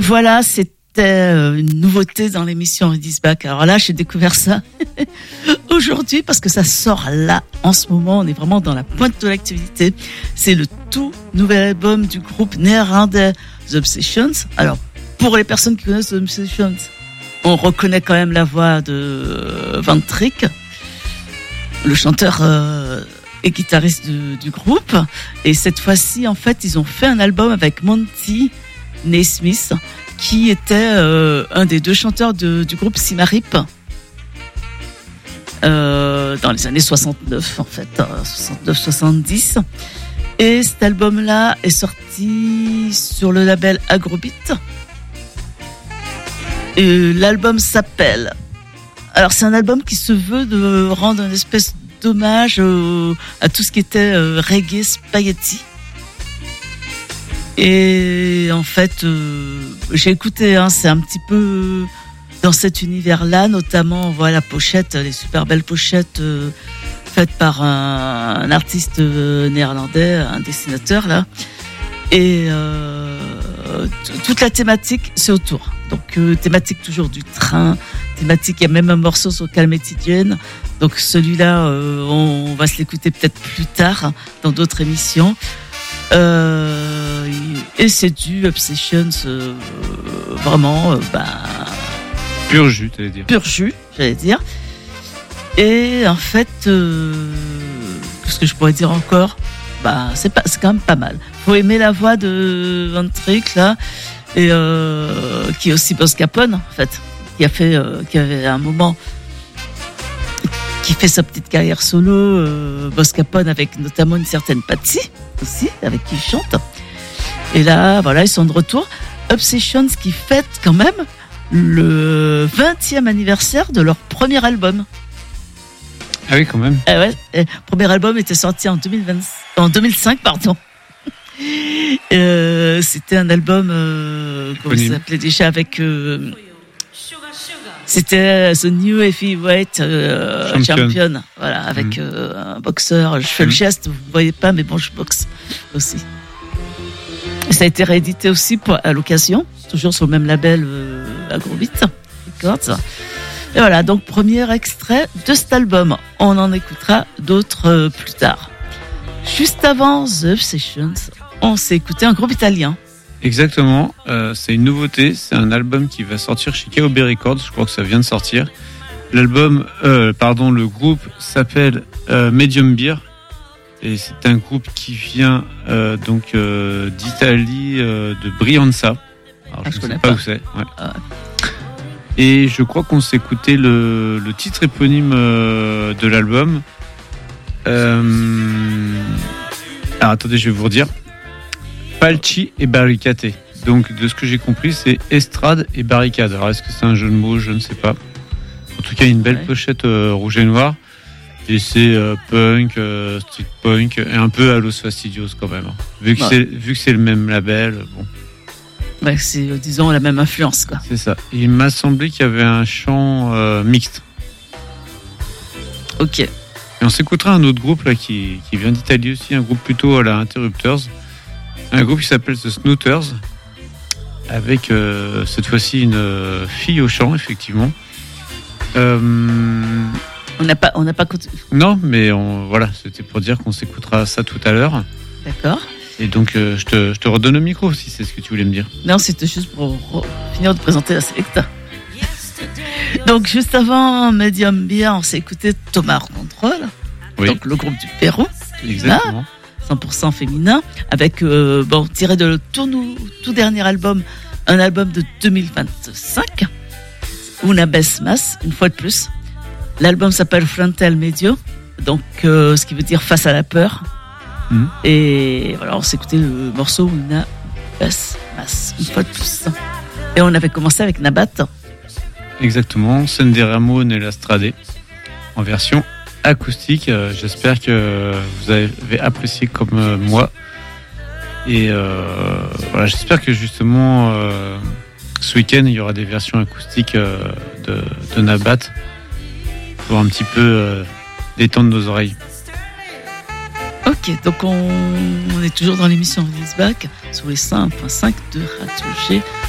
voilà, c'était une nouveauté dans l'émission Ready's Back. Alors là, j'ai découvert ça aujourd'hui parce que ça sort là, en ce moment. On est vraiment dans la pointe de l'activité. C'est le tout nouvel album du groupe néerlandais The Obsessions. Alors, pour les personnes qui connaissent The Obsessions, on reconnaît quand même la voix de Van Trick, le chanteur et guitariste du groupe. Et cette fois-ci, en fait, ils ont fait un album avec Monty Naismith, qui était un des deux chanteurs du groupe Simarip dans les années 69, en fait, 69-70. Et cet album-là est sorti sur le label Agrobeat. Et l'album s'appelle... Alors, c'est un album qui se veut de rendre une espèce d'hommage à tout ce qui était reggae spaghetti. Et en fait, j'ai écouté, c'est un petit peu dans cet univers-là, notamment, on voit la pochette, les super belles pochettes faites par un artiste néerlandais, un dessinateur, là. Et toute la thématique, c'est autour. Donc, thématique toujours du train, thématique, il y a même un morceau sur Calamity Jane. Donc, celui-là, on va se l'écouter peut-être plus tard, dans d'autres émissions. Et c'est du Obsessions, vraiment, pur jus, t'allais dire. Pur jus, j'allais dire. Et en fait, qu'est-ce que je pourrais dire encore ? C'est quand même pas mal. Faut aimer la voix de Van Trick, là, et qui est aussi Boss Capone, en fait, qui avait un moment, qui fait sa petite carrière solo, Boss Capone, avec notamment une certaine Patsy aussi, avec qui il chante. Et là, voilà, ils sont de retour. Obsessions qui fête quand même le 20e anniversaire de leur premier album. Ah oui, quand même. Ouais, le premier album était sorti en 2005, pardon. C'était un album, comment ça s'appelait déjà, avec... c'était The New Heavyweight Champion. Voilà, avec un boxeur. Je fais le geste, vous ne voyez pas, mais bon, je boxe aussi. Et ça a été réédité aussi à l'occasion, toujours sur le même label Agrobeat Records. Et voilà, donc premier extrait de cet album. On en écoutera d'autres plus tard. Juste avant The Obsessions, on s'est écouté un groupe italien. Exactement, c'est une nouveauté, c'est un album qui va sortir chez KOB Records, je crois que ça vient de sortir. Le groupe s'appelle Medium Beer, et c'est un groupe qui vient d'Italie, de Brianza. Alors, je ne sais pas où c'est. Ouais. Et je crois qu'on s'est écouté le titre éponyme de l'album. Alors attendez, je vais vous redire. Palci et barricate. Donc de ce que j'ai compris, c'est estrade et barricade. Alors est-ce que c'est un jeu de mots? Je ne sais pas. En tout cas, une belle pochette rouge et noir. Et c'est punk, street punk, et un peu à Los Fastidios quand même. Vu que c'est le même label, bon. Ouais, c'est, disons, la même influence, quoi. C'est ça. Il m'a semblé qu'il y avait un chant mixte. Ok. Et on s'écoutera un autre groupe là qui vient d'Italie aussi, un groupe plutôt à la Interrupters. Un groupe qui s'appelle The Snooters, avec cette fois-ci une fille au chant, effectivement. On n'a pas Non, mais voilà, c'était pour dire qu'on s'écoutera ça tout à l'heure. D'accord. Et donc, je te redonne le micro si c'est ce que tu voulais me dire. Non, c'était juste pour finir de présenter la Selecta. Donc, juste avant Medium Beer, on s'est écouté Thomas Control, donc le groupe du Pérou. Exactement. 100% féminin, avec, tiré de tout dernier album, un album de 2025, Una Vez Más, une fois de plus. L'album s'appelle Frontal Medio, donc ce qui veut dire face à la peur. Et voilà, on s'est écouté le morceau Una Vez Más, une fois de plus. Et on avait commencé avec Nabat. Exactement, Sende Ramon et la Strade, en version acoustique. J'espère que vous avez apprécié comme moi. Et voilà, j'espère que justement ce week-end il y aura des versions acoustiques de Nabat pour un petit peu détendre nos oreilles. Ok, donc on est toujours dans l'émission Ready's Back sur les 101.5 de Radio G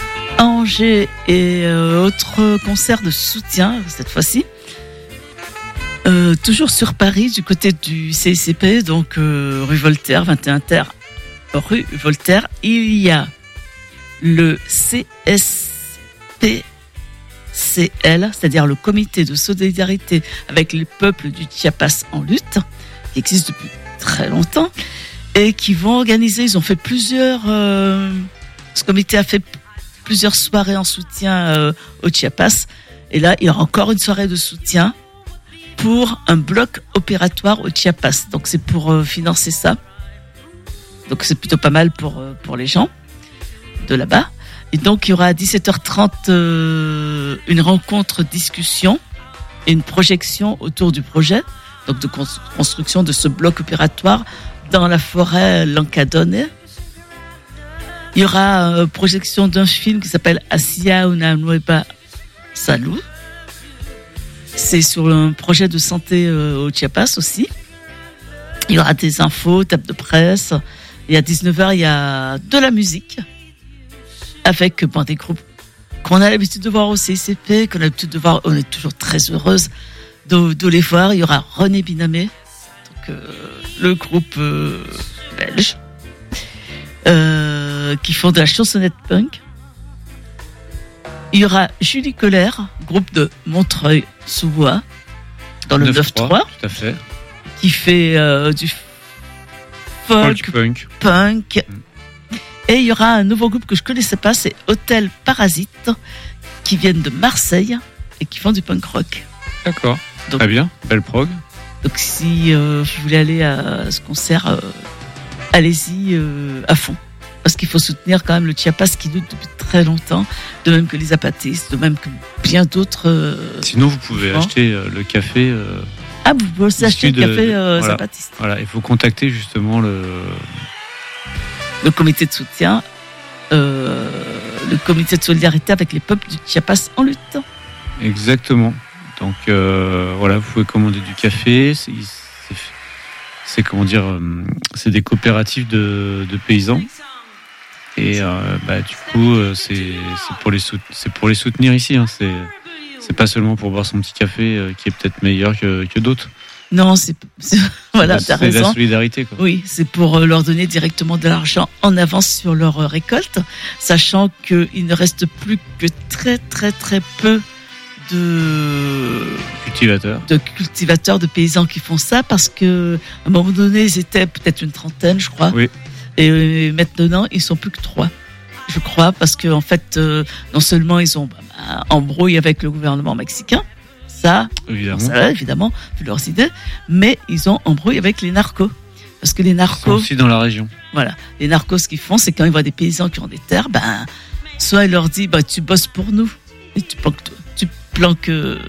à Angers et autre concert de soutien cette fois-ci. Toujours sur Paris, du côté du CICP, donc rue Voltaire, 21 terre, rue Voltaire, il y a le CSPCL, c'est-à-dire le Comité de solidarité avec les peuples du Chiapas en lutte, qui existe depuis très longtemps, et qui vont organiser, ils ont fait ce comité a fait plusieurs soirées en soutien au Chiapas, et là, il y aura encore une soirée de soutien pour un bloc opératoire au Chiapas. Donc c'est pour financer ça. Donc c'est plutôt pas mal pour les gens de là-bas. Et donc il y aura à 17h30 une rencontre discussion et une projection autour du projet, donc de construction de ce bloc opératoire dans la forêt Lancadone. Il y aura projection d'un film qui s'appelle Hacia una nueva salud. C'est sur un projet de santé au Chiapas aussi. Il y aura des infos, table de presse. Et à 19h, il y a de la musique avec des groupes qu'on a l'habitude de voir au CICP, qu'on a l'habitude de voir. On est toujours très heureuse de les voir. Il y aura René Binamé, donc, le groupe belge, qui font de la chansonnette punk. Il y aura Julie Colère, groupe de Montreuil-sous-Bois, dans le 9-3, tout à fait, qui fait du folk punk. Et il y aura un nouveau groupe que je connaissais pas, c'est Hôtel Parasite, qui viennent de Marseille et qui font du punk rock. D'accord, Donc, très bien, belle prog. Donc si vous voulez aller à ce concert, allez-y à fond. Parce qu'il faut soutenir quand même le Chiapas qui lutte depuis très longtemps, de même que les zapatistes, de même que bien d'autres. Sinon, vous pouvez acheter le café. Vous pouvez aussi acheter le café zapatiste. Voilà, il faut contacter justement le comité de soutien, le comité de solidarité avec les peuples du Chiapas en lutte. Exactement. Donc voilà, vous pouvez commander du café. C'est comment dire, c'est des coopératives de paysans. Et du coup, c'est pour les soutenir ici. Hein. C'est pas seulement pour boire son petit café qui est peut-être meilleur que d'autres. Non, voilà, t'as raison. C'est de la solidarité, quoi. Oui, c'est pour leur donner directement de l'argent en avance sur leur récolte, sachant qu'il ne reste plus que très très très peu de cultivateurs, de paysans qui font ça, parce que à un moment donné, ils étaient peut-être une trentaine, je crois. Oui. Et maintenant, ils sont plus que 3, je crois, parce que en fait, non seulement ils ont embrouille avec le gouvernement mexicain, ça, évidemment, vu leurs idées, mais ils ont embrouille avec les narcos, parce que les narcos sont aussi dans la région. Voilà, les narcos, ce qu'ils font, c'est quand ils voient des paysans qui ont des terres, soit ils leur disent, tu bosses pour nous, et tu plantes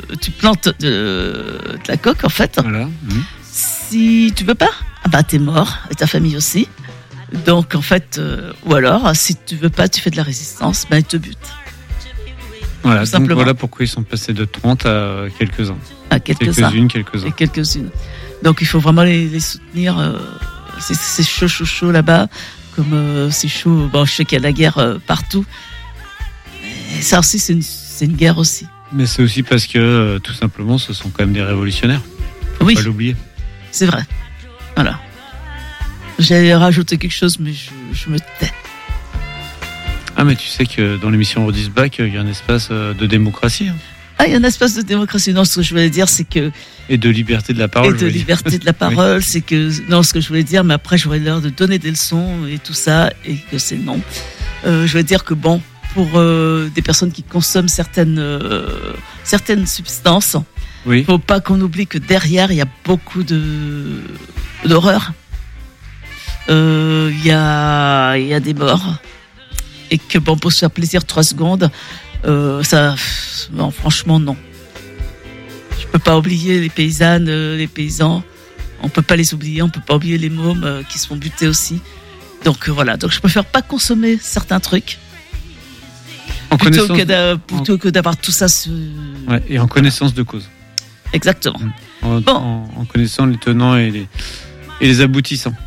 de la coque, en fait. Voilà. Si tu veux pas, t'es mort, et ta famille aussi. Donc, en fait, ou alors, si tu veux pas, tu fais de la résistance, ils te butent. Voilà, donc voilà pourquoi ils sont passés de 30 à quelques-uns. Quelques-unes. Donc, il faut vraiment les soutenir. C'est chaud là-bas. Comme c'est chaud, je sais qu'il y a la guerre partout. Mais ça aussi, c'est une guerre aussi. Mais c'est aussi parce que, tout simplement, ce sont quand même des révolutionnaires. Faut pas l'oublier. C'est vrai. Voilà. J'allais rajouter quelque chose, mais je me tais. Ah, mais tu sais que dans l'émission Rodis Back, il y a un espace de démocratie. Hein. Il y a un espace de démocratie. Non, ce que je voulais dire, c'est que... Et de liberté de la parole. Oui. C'est que... Non, ce que je voulais dire, mais après, j'aurais l'air de donner des leçons et tout ça, et que c'est non. Je voulais dire que, pour des personnes qui consomment certaines substances, il ne faut pas qu'on oublie que derrière, il y a beaucoup d'horreur. Il y a des morts. Et que pour se faire plaisir 3 secondes, non, franchement non. Je peux pas oublier les paysannes, les paysans. On peut pas les oublier. On peut pas oublier les mômes qui se font buter aussi. Donc voilà. Donc je préfère pas consommer certains trucs plutôt que d'avoir tout ça. Et en connaissance de cause. Exactement. En connaissant les tenants et les aboutissants.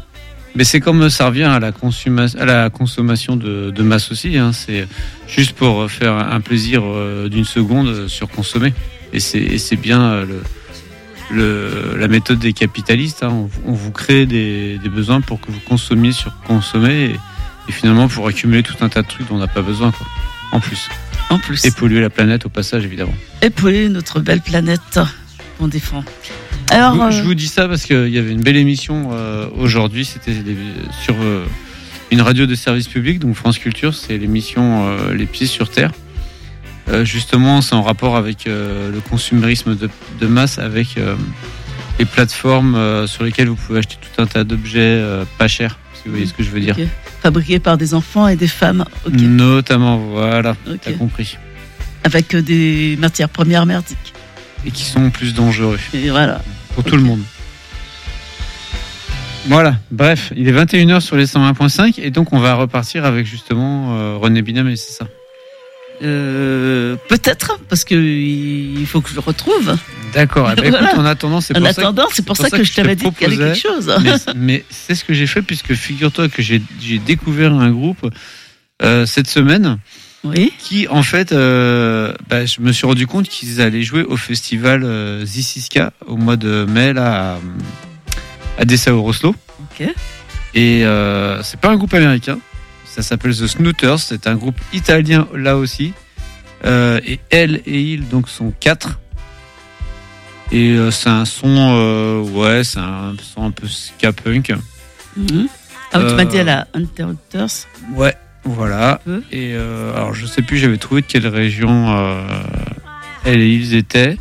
Mais c'est comme ça revient à la consommation de masse aussi. Hein. C'est juste pour faire un plaisir d'une seconde sur consommer. Et c'est bien la méthode des capitalistes. Hein. On vous crée des besoins pour que vous consommiez sur consommer et finalement pour accumuler tout un tas de trucs dont on n'a pas besoin, quoi. En plus. Et polluer la planète au passage, évidemment. Et polluer notre belle planète qu'on défend. Alors, je vous dis ça parce qu'il y avait une belle émission aujourd'hui. C'était sur une radio de service public, donc France Culture. C'est l'émission Les Pieds sur Terre. Justement, c'est en rapport avec le consumérisme de masse, avec les plateformes sur lesquelles vous pouvez acheter tout un tas d'objets pas chers, si vous voyez ce que je veux dire. Okay. Fabriqués par des enfants et des femmes. Okay. Notamment, voilà, t'as compris. Avec des matières premières merdiques. Et qui sont plus dangereux. Et voilà. Pour tout le monde. Voilà, bref, il est 21h sur les 101.5 et donc on va repartir avec justement René Binamé, c'est ça? Peut-être, parce que il faut que je le retrouve. D'accord, écoute, en attendant, c'est pour ça que je t'avais dit qu'il y avait quelque chose. Mais c'est ce que j'ai fait, puisque figure-toi que j'ai découvert un groupe cette semaine. Oui. Qui, en fait, je me suis rendu compte qu'ils allaient jouer au festival Zisiska au mois de mai, là, à Dessau-Rosslau. Ok. Et c'est pas un groupe américain. Ça s'appelle The Snooters, c'est un groupe italien là aussi. Et elle et il donc sont 4. Et c'est un son, c'est un son un peu ska punk. Mm-hmm. Ah, tu m'as dit à la Interrupters. Ouais, voilà. Et alors je sais plus, j'avais trouvé de quelle région elle et ils étaient.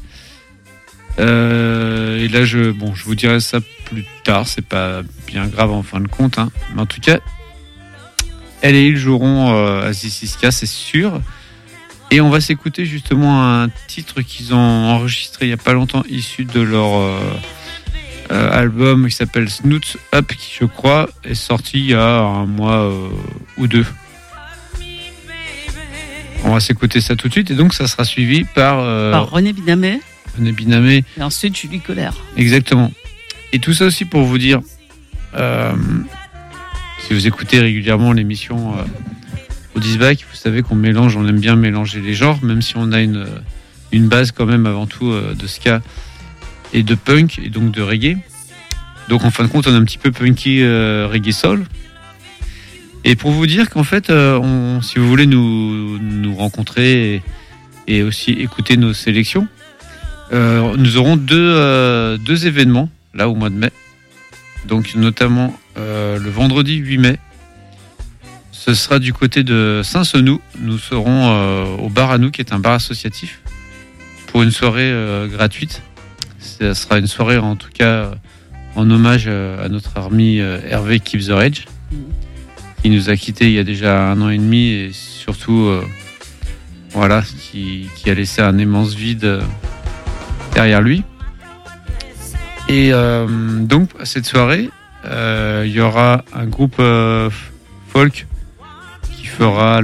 Et là je vous dirai ça plus tard, c'est pas bien grave en fin de compte, hein. Mais en tout cas. Elle et ils joueront à Zisiska, c'est sûr. Et on va s'écouter justement un titre qu'ils ont enregistré il n'y a pas longtemps, issu de leur album qui s'appelle Snoots Up, qui je crois est sorti il y a un mois ou deux. On va s'écouter ça tout de suite et donc ça sera suivi par René Binamé. René Binamé. Et ensuite Julie Colère. Exactement. Et tout ça aussi pour vous dire... si vous écoutez régulièrement l'émission au Disbac, vous savez qu'on on aime bien mélanger les genres, même si on a une base quand même avant tout de ska et de punk et donc de reggae. Donc en fin de compte, on est un petit peu punky reggae soul. Et pour vous dire qu'en fait, si vous voulez nous rencontrer et aussi écouter nos sélections, nous aurons deux événements là au mois de mai. Donc notamment le vendredi 8 mai, ce sera du côté de Saint-Senou. Nous serons au bar à nous, qui est un bar associatif, pour une soirée gratuite. Ce sera une soirée en tout cas en hommage à notre ami Hervé Keep the Rage, qui nous a quittés il y a déjà 1 an et demi et surtout qui a laissé un immense vide derrière lui. Et donc à cette soirée, il y aura un groupe folk qui fera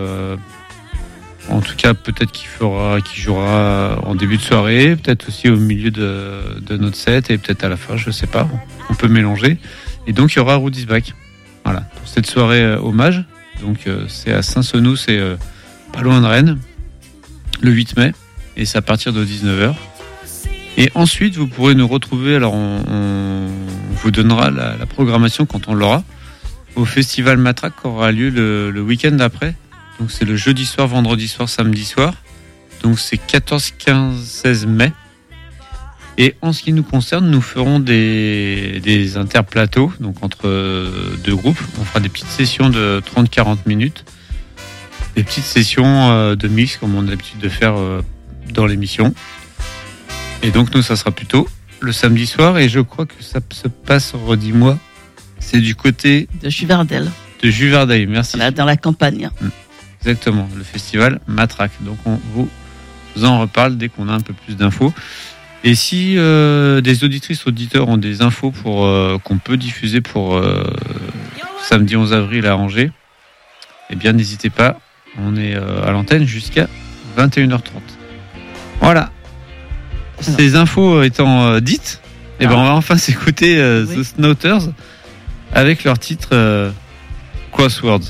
en tout cas peut-être qui jouera en début de soirée, peut-être aussi au milieu de notre set et peut-être à la fin, je sais pas, on peut mélanger. Et donc il y aura Rudisbach. Voilà, pour cette soirée hommage. Donc c'est à Saint-Senou, c'est pas loin de Rennes, le 8 mai, et c'est à partir de 19h. Et ensuite, vous pourrez nous retrouver, alors on vous donnera la programmation quand on l'aura, au Festival Matraque qui aura lieu le week-end d'après. Donc c'est le jeudi soir, vendredi soir, samedi soir. Donc c'est 14, 15, 16 mai. Et en ce qui nous concerne, nous ferons des interplateaux, donc entre deux groupes. On fera des petites sessions de 30-40 minutes. Des petites sessions de mix, comme on a l'habitude de faire dans l'émission. Et donc nous, ça sera plutôt le samedi soir. Et je crois que ça se passe, redis-moi, c'est du côté... de Juvardel. De Juvardel, merci. Là, dans la campagne. Exactement, le festival Matraque. Donc on vous en reparle dès qu'on a un peu plus d'infos. Et si des auditrices, auditeurs ont des infos pour qu'on peut diffuser pour samedi 11 avril à Angers, eh bien n'hésitez pas, on est à l'antenne jusqu'à 21h30. Voilà. Ces infos étant dites, eh ben on va enfin s'écouter The Snooters avec leur titre Crosswords.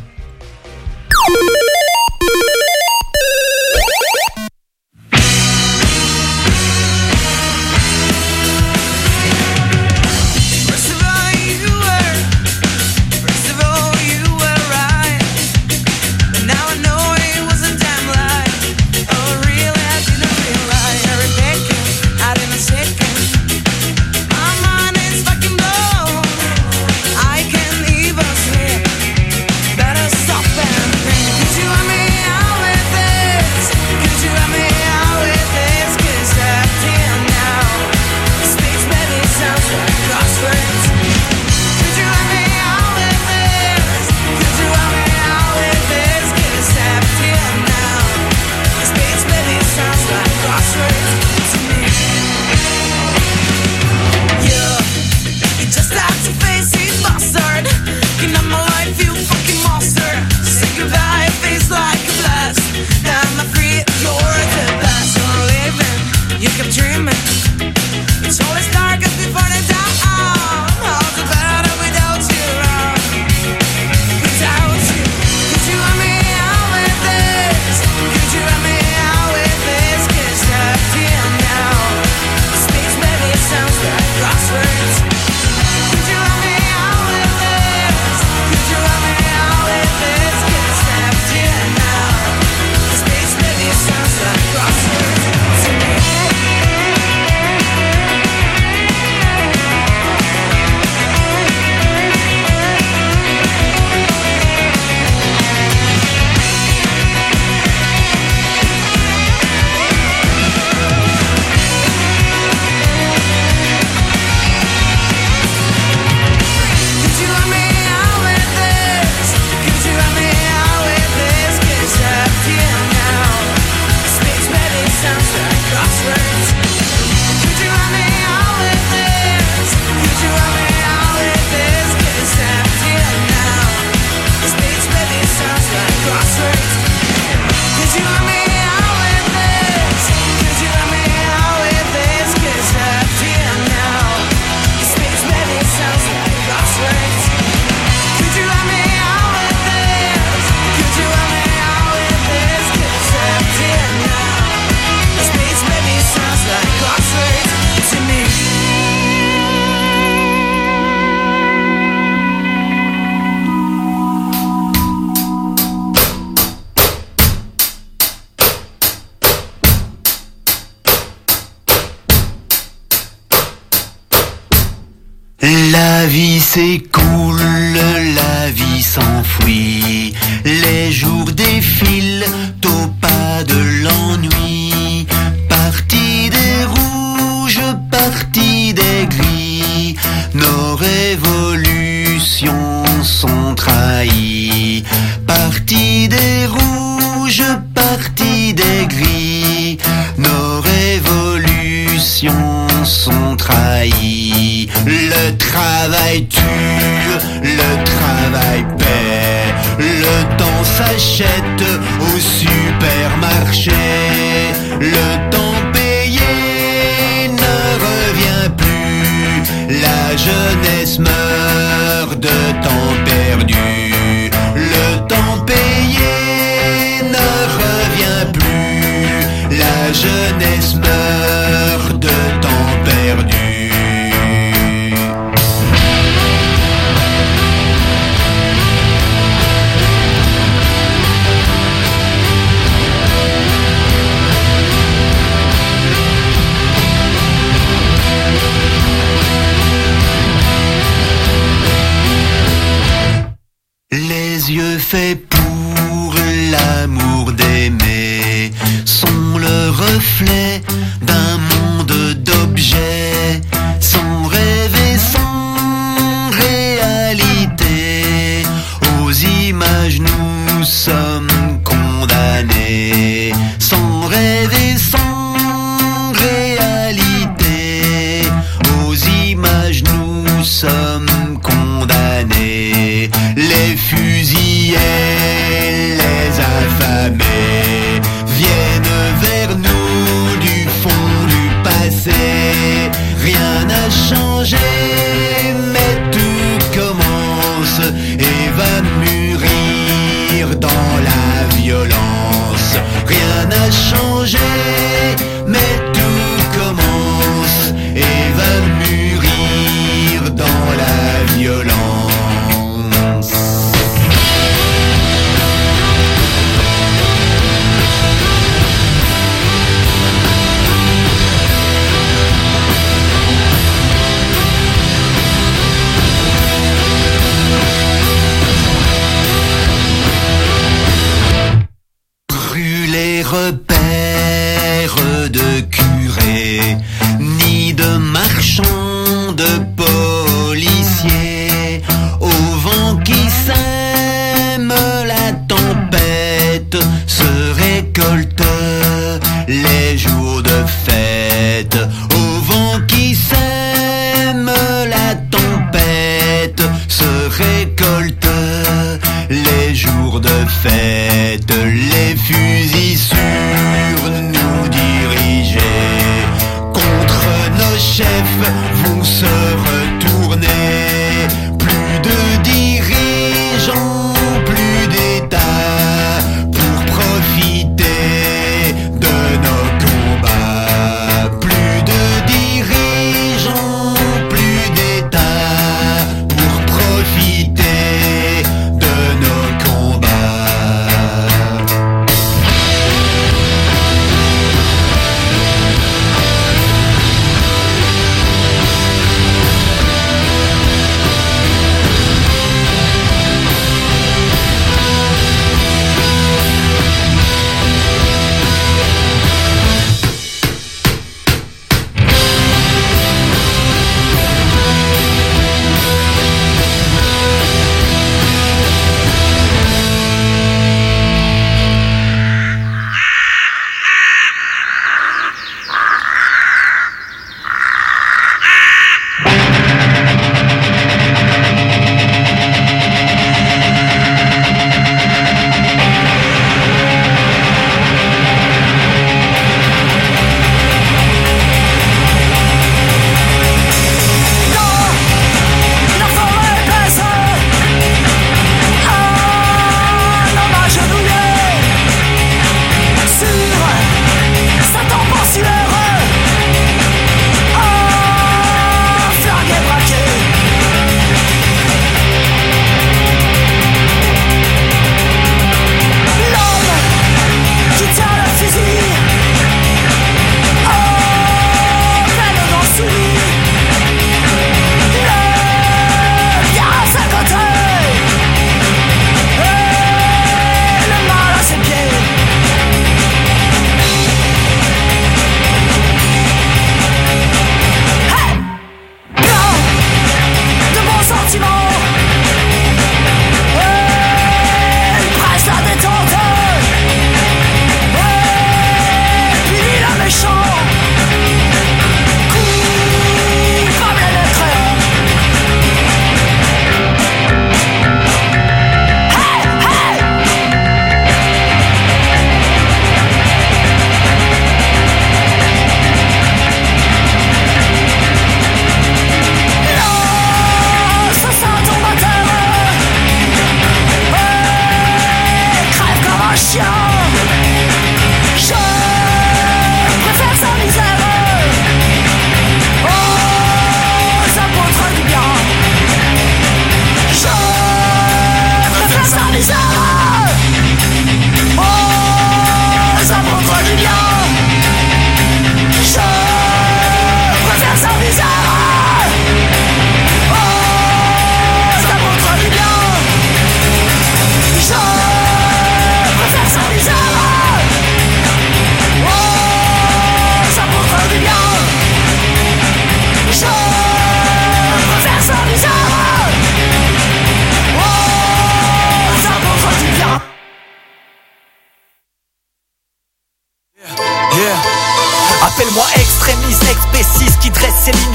La vie s'écoule, la vie s'enfuit, les jours défilent au pas de l'ennui. Parti des rouges, parti des gris, nos révolutions sont trahies. Parti des rouges, parti des gris, nos révolutions sont trahies. Le travail tue, le travail paie, le temps s'achète au supermarché. Le temps payé ne revient plus, la jeunesse meurt de temps perdu. Le temps payé ne revient plus, la jeunesse meurt de temps perdu. Les yeux faits pour l'amour d'aimer sont le reflet d'un monde d'objets, sans rêve et sans réalité. Aux images nous sommes condamnés, sans rêve et sans réalité. Aux images nous sommes condamnés. Les fusillés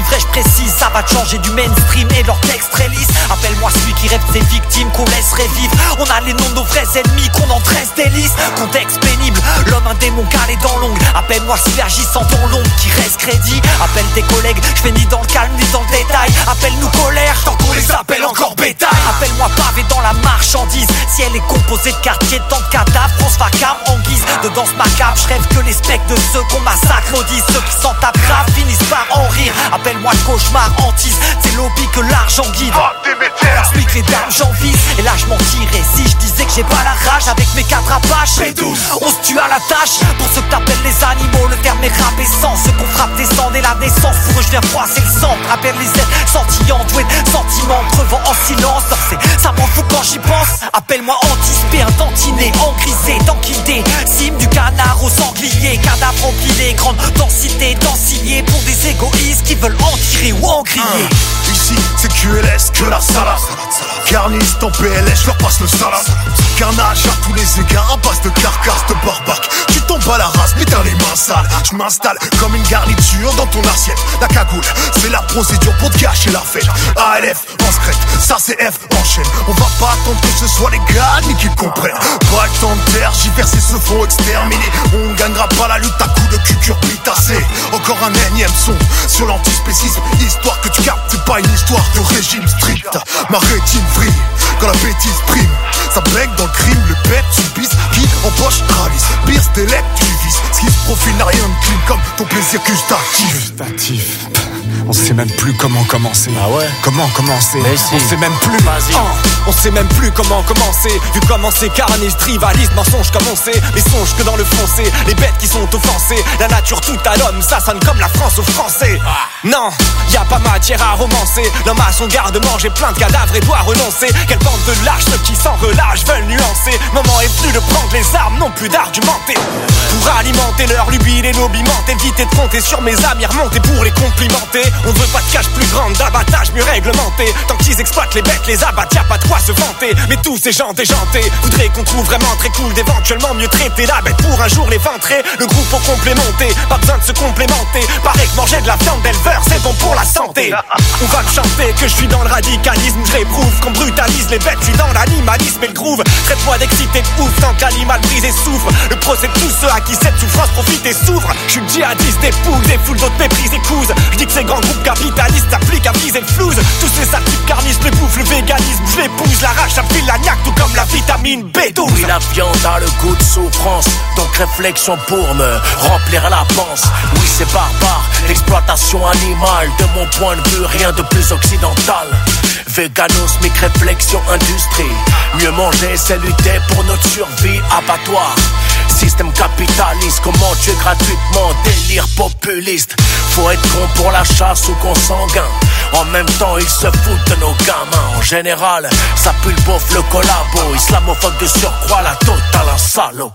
vraie, je précise. Ça va te changer du mainstream et de leur texte très lisse. Appelle-moi celui qui rêve ses victimes qu'on laisserait vivre. On a les noms de nos vrais ennemis qu'on en tresse délice. Contexte pénible, l'homme un démon calé dans l'ongle. Appelle-moi celui agissant dans l'ombre qui reste crédit. Appelle tes collègues, je fais ni dans le calme ni dans le détail. Appelle-nous colère, tant qu'on les appelle encore bétail. Appelle-moi pavé dans la marchandise. Si elle est composée de quartiers, tant de cadavres, France vacam en guise de danse macabre. Je rêve que les spectres de ceux qu'on massacre maudissent. Ceux qui s'en tapent grave finissent par en rire. Appelle-moi le cauchemar hantise, c'est lobby que l'argent guide. Explique les dames, j'en vise. Et là je mentirais si je disais que j'ai pas la rage. Avec mes 4 apaches B12, on se tue à la tâche. Pour ceux que t'appelles les animaux, le terme est rabaissant. Ceux qu'on frappe descendent et la naissance. Pour eux je viens froisser le sang. Rappelle les aides sentillant, doués de sentiments, crevant en silence. Ça m'en fout quand j'y pense. Appelle-moi anticipé, un tantinet, engrisé, tanquidé. Cime du canard au sanglier. Cadavre empilé, grande densité, densillé. Pour des égoïstes qui veulent en tirer ou en griller. Ici c'est QLS que la salade. Carniste en PLS, je leur passe le salade. Carnage à tous les égards, à base de carcasse de barbac. Tu tombes à la race, mais t'as les mains sales. Je m'installe comme une garniture dans ton assiette. La cagoule, c'est la procédure pour te gâcher la fête. ALF en secrète, ça c'est F enchaîne. On va pas attendre que ce soit les gars ni qu'ils comprennent. Pas le temps de tergiverser, se font exterminer. On gagnera pas la lutte à coups de cucurbitacé. Encore un énième son sur l'antispécisme. Histoire que tu captes, c'est pas une histoire de régime strict. Ma rétine vrille quand la bêtise prime. Ça baigne dans le crime, le bête subissent. Qui empoche, réalise, pire stélect, tu vises. Ce qui se profile n'a rien de clean comme ton plaisir gustatif. On sait même plus comment commencer. Ah ouais? Comment commencer? Mais si. On sait même plus. Vas-y. On sait même plus comment commencer. Vu comment c'est carniste, trivaliste, mensonge comme on sait. Mais songe que dans le foncé, les bêtes qui sont offensées. La nature tout à l'homme, ça sonne comme la France aux Français. Non, y a pas matière à romancer. L'homme a son garde-manger plein de cadavres et doit renoncer. Quelle bande de lâches, ceux qui s'en relâchent veulent nuancer. Moment est venu de prendre les armes, non plus d'argumenter. Pour alimenter leur lubie, les nobimente. Éviter de compter sur mes amis, remonter pour les complimenter. On veut pas de cache plus grande, d'abattage mieux réglementé. Tant qu'ils exploitent les bêtes, les abattent, y'a pas de quoi se vanter. Mais tous ces gens déjantés voudraient qu'on trouve vraiment très cool d'éventuellement mieux traiter la bête pour un jour les ventrer. Le groupe au complémenté, pas besoin de se complémenter. Pareil que manger de la viande d'éleveur, c'est bon pour la santé. On va me chanter que je suis dans le radicalisme. Je réprouve qu'on brutalise les bêtes, je suis dans l'animalisme et le groove. Traite-moi d'excité de ouf tant que l'animal brisé souffre. Le procès de tous ceux à qui cette souffrance profite et s'ouvre. Je suis le djihadiste des poules, des foules d'autres méprisent et cousent. Je dis que ces grands groupes capitalistes s'appliquent à viser le flouze. Tous ces sales types carnistes, les bouffent, le véganisme, je l'épouse. L'arrache, ça me file la niaque, tout comme la vitamine B12. Oui, la viande a le goût de souffrance. Donc réflexion pour me remplir la panse. Oui, c'est barbare, l'exploitation animale. De mon point de vue, rien de plus occidental. Véganosmique, réflexion, industrie. Mieux manger, c'est lutter pour notre survie. Abattoir, système capitaliste. Comment tuer gratuitement, délire populiste. Faut être con pour la chasse ou consanguin. En même temps, ils se foutent de nos gamins. En général, ça pue le beauf, le collabo. Islamophobe de surcroît, la totale un salaud.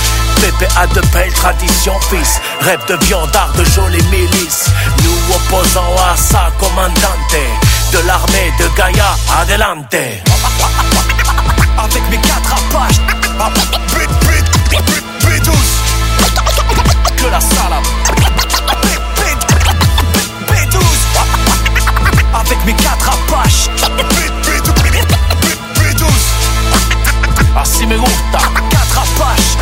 PPA de belle tradition, fils. Rêve de viandard, de jolies milices. Nous opposons à ça, commandante. De l'armée de Gaïa, adelante. Avec mes 4 apaches. B12. Que la salade. B12. Avec mes 4 apaches. B12. Así me gusta. 4 apaches.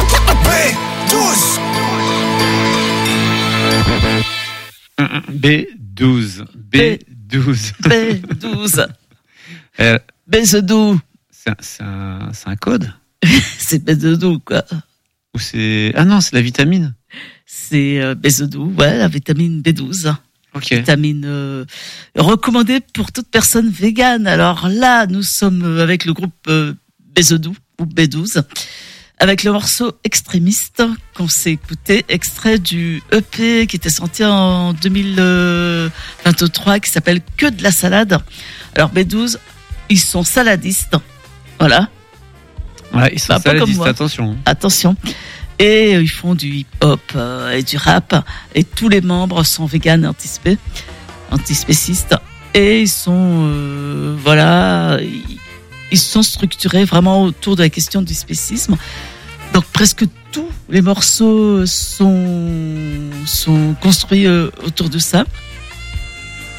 B12. B12. B12. B12. B12. C'est un code? C'est B12, quoi. Ou c'est... Ah non, c'est la vitamine. C'est B12, ouais, la vitamine B12. Ok. Vitamine recommandée pour toute personne végane. Alors là, nous sommes avec le groupe B12 ou B12, avec le morceau Extrémiste qu'on s'est écouté, extrait du EP qui était sorti en 2023, qui s'appelle Que de la salade. Alors B12, ils sont saladistes, voilà. Ouais, ils sont saladistes, attention. Attention. Et ils font du hip-hop et du rap. Et tous les membres sont véganes et antispécistes. Et ils sont, voilà, ils sont structurés vraiment autour de la question du spécisme. Donc presque tous les morceaux sont construits autour de ça.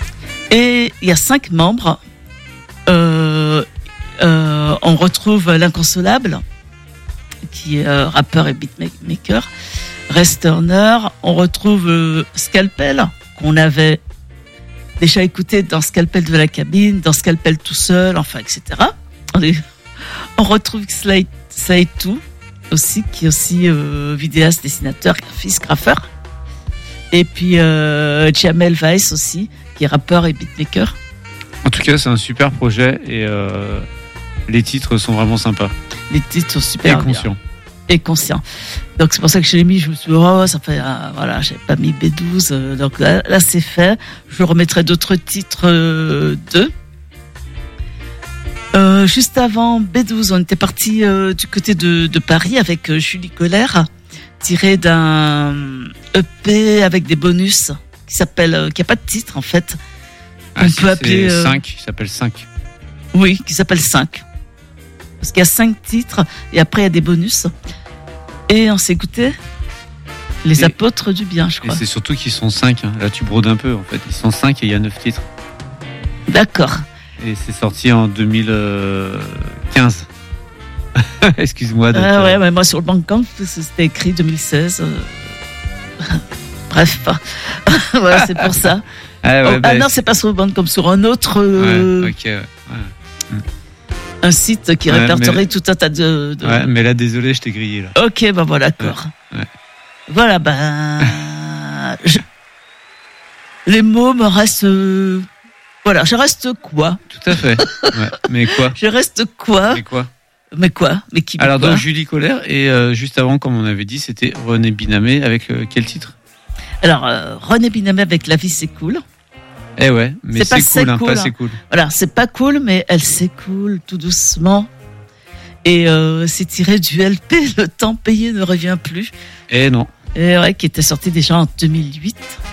Et il y a 5 membres. On retrouve l'Inconsolable, qui est rappeur et beatmaker. Rest Turner. On retrouve Scalpel, qu'on avait déjà écouté dans Scalpel de la cabine, dans Scalpel tout seul, enfin, etc. On retrouve Slay 2 aussi, qui est aussi vidéaste, dessinateur, graphiste, graffeur. Et puis Jamel Weiss aussi, qui est rappeur et beatmaker. En tout cas, c'est un super projet et les titres sont vraiment sympas. Les titres sont super et conscients. Et conscients. Donc c'est pour ça que je l'ai mis. Je me suis dit, oh, ça fait, voilà, j'avais pas mis B12. Donc là c'est fait. Je remettrai d'autres titres d'eux. Juste avant B12, on était parti du côté de Paris avec Julie Colère, tiré d'un EP avec des bonus qui s'appelle, qui a pas de titre en fait. On peut appeler 5, qui s'appelle 5. Oui, qui s'appelle 5. Parce qu'il y a 5 titres et après il y a des bonus. Et on s'est écouté Les Apôtres du Bien, je crois. Et c'est surtout qu'ils sont 5. Hein. Là, tu brodes un peu en fait. Ils sont 5 et il y a 9 titres. D'accord. Et c'est sorti en 2015. Excuse-moi. Ouais, mais moi sur le Bandcamp, c'était écrit 2016. Bref, ouais, c'est pour ça. Non, c'est pas sur le Bandcamp, sur un autre. Un site qui répertorie tout un tas de. Ouais, mais là, désolé, je t'ai grillé là. Ok, ben voilà, d'accord. Ouais. Voilà, les mots me restent. Voilà, je reste quoi? Tout à fait. Ouais. Mais quoi? Je reste quoi? Mais quoi? Mais qui? Alors, quoi? donc, Julie Colère, et juste avant, comme on avait dit, c'était René Binamé avec quel titre? Alors, René Binamé avec La vie c'est cool. Eh ouais, mais c'est cool, pas c'est cool. Voilà, c'est pas cool, mais elle s'écoule tout doucement. Et c'est tiré du LP Le temps payé ne revient plus. Et non. Et ouais, qui était sorti déjà en 2008.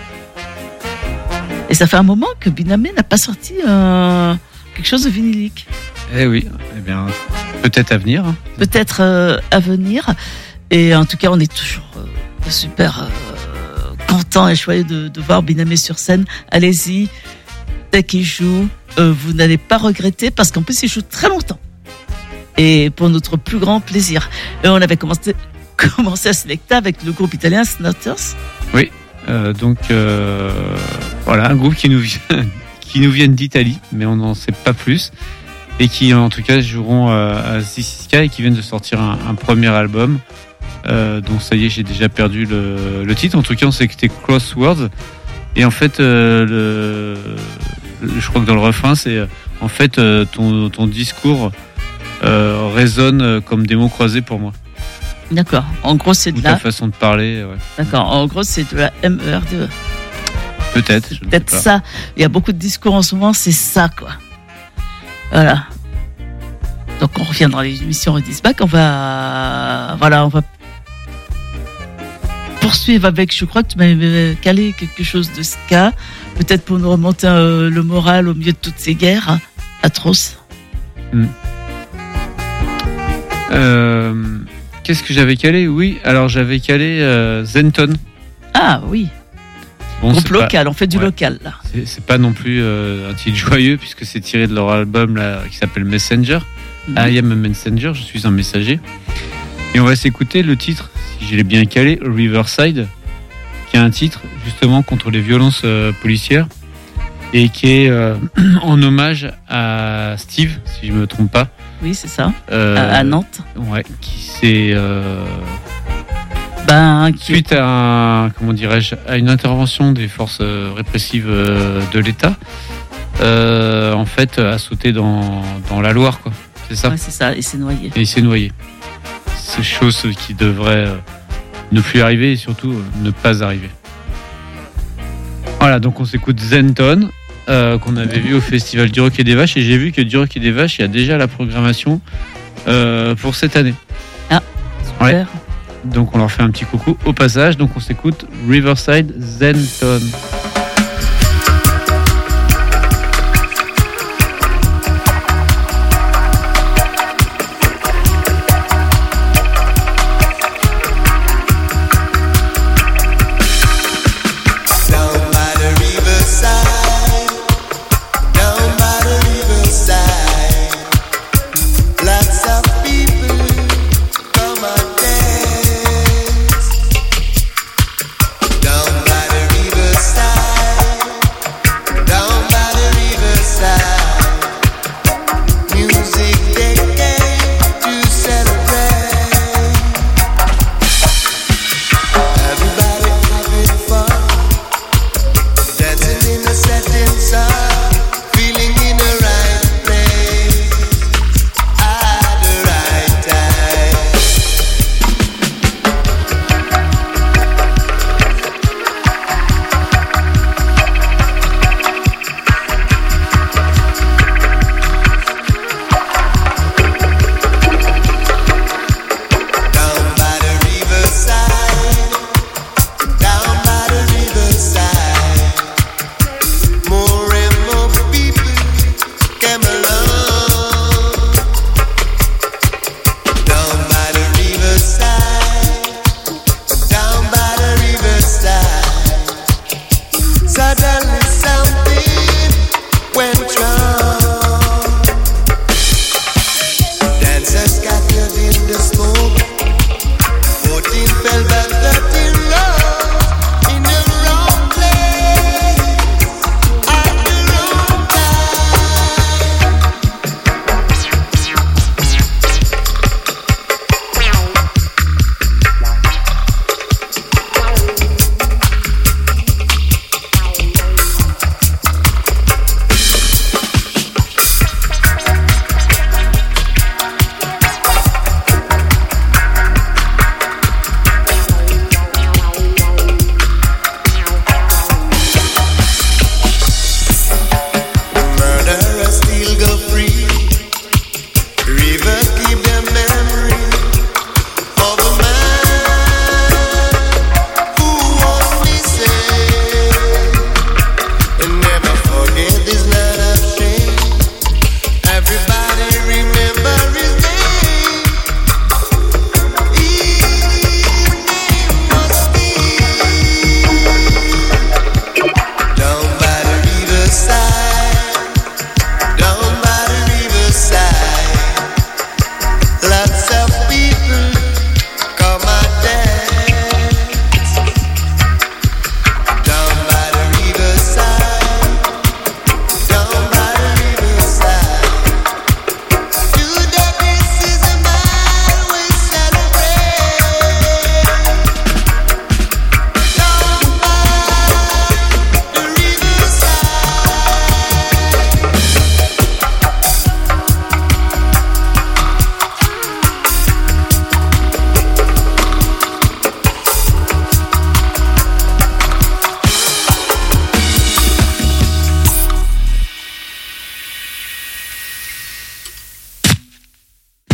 Et ça fait un moment que Binamé n'a pas sorti quelque chose de vinylique. Eh oui, eh bien, peut-être à venir. Hein. Peut-être à venir. Et en tout cas, on est toujours super content et joyeux de voir Binamé sur scène. Allez-y, dès qu'il joue, vous n'allez pas regretter parce qu'en plus, il joue très longtemps. Et pour notre plus grand plaisir. Et on avait commencé à Selecta avec le groupe italien Snotters. Oui, donc voilà, un groupe qui nous vient d'Italie, mais on n'en sait pas plus. Et qui en tout cas joueront à Ziziska et qui viennent de sortir un premier album. Donc ça y est, j'ai déjà perdu le titre. En tout cas, on sait que c'était Crosswords. Et en fait, je crois que dans le refrain, c'est en fait ton discours résonne comme des mots croisés pour moi. D'accord. En gros, c'est de ta façon de parler. Ouais. D'accord. En gros, c'est de la MERDE. Peut-être. Peut-être ça. Il y a beaucoup de discours en ce moment, c'est ça, quoi. Voilà. Donc on revient dans les émissions Redisback. On va poursuivre avec, je crois que tu m'avais calé quelque chose de ska, peut-être pour nous remonter le moral au milieu de toutes ces guerres atroces. Qu'est-ce que j'avais calé? Oui, alors j'avais calé Zenton. Ah oui. Bon, groupe local, on fait du local là. C'est pas non plus un titre joyeux puisque c'est tiré de leur album là, qui s'appelle Messenger. I am a messenger, je suis un messager. Et on va s'écouter le titre, si je l'ai bien calé, Riverside, qui est un titre justement contre les violences policières et qui est en hommage à Steve, si je me trompe pas. Oui, c'est ça. À Nantes. Ouais, qui s'est suite à à une intervention des forces répressive de l'État, en fait, a sauté dans la Loire, quoi. C'est ça. Ouais, c'est ça. Et s'est noyé. C'est chose qui devrait ne plus arriver et surtout ne pas arriver. Voilà, donc on s'écoute Zenton, qu'on avait vu au Festival du Rock et des Vaches, et j'ai vu que du Rock et des Vaches, il y a déjà la programmation pour cette année. Ah, super. Ouais. Donc on leur fait un petit coucou au passage. Donc on s'écoute Riverside Zenton.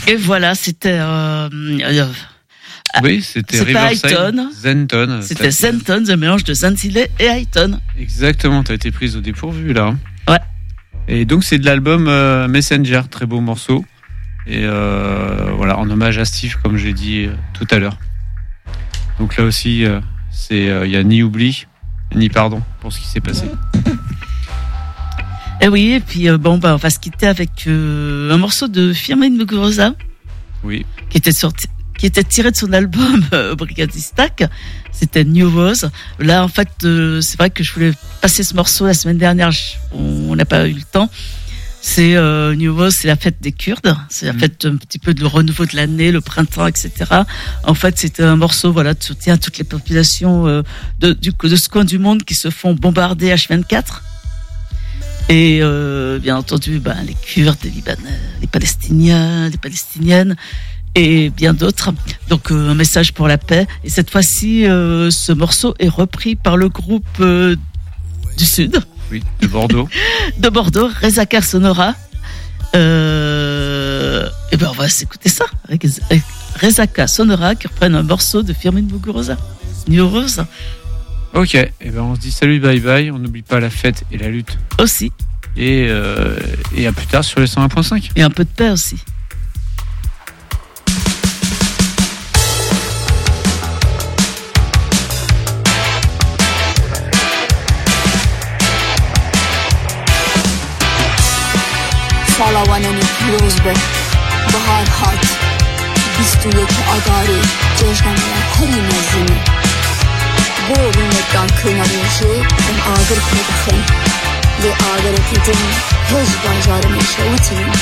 Et voilà, c'était... Oui, c'était Riverside, Highton. Zenton. C'était Zenton, le mélange de Zenzile et Highton. Exactement, t'as été prise au dépourvu là. Ouais. Et donc c'est de l'album Messenger, très beau morceau. Et voilà, en hommage à Steve, comme j'ai dit tout à l'heure. Donc là aussi, il y a ni oubli, ni pardon pour ce qui s'est passé. Et oui, et puis on va se quitter avec un morceau de Firmin Muguruza. Oui. Qui était tiré de son album Brigadistac. C'était New Rose. Là, en fait, c'est vrai que je voulais passer ce morceau la semaine dernière. On n'a pas eu le temps. C'est New Rose, c'est la fête des Kurdes. C'est la fête un petit peu de renouveau de l'année, le printemps, etc. En fait, c'était un morceau, voilà, de soutien à toutes les populations de ce coin du monde qui se font bombarder H24. Et bien entendu, les Kurdes, les Libanais, les Palestiniens, les Palestiniennes et bien d'autres. Donc un message pour la paix. Et cette fois-ci, ce morceau est repris par le groupe du Sud. Oui, de Bordeaux. De Bordeaux, Rezaka Sonora. Et on va s'écouter ça avec Rezaka Sonora qui reprennent un morceau de Firmin Muguruza. New Rose. Ok, et on se dit salut, bye bye. On n'oublie pas la fête et la lutte. Aussi. Et à plus tard sur les 101.5. Et un peu de paix aussi. سالاوانانی پیروز به بهار هات 21 آگاری جشنانه هری نزینی بولونکان کناریشی ام آگر کنیدخن لی آگر کدیم هج بازار میشوتیم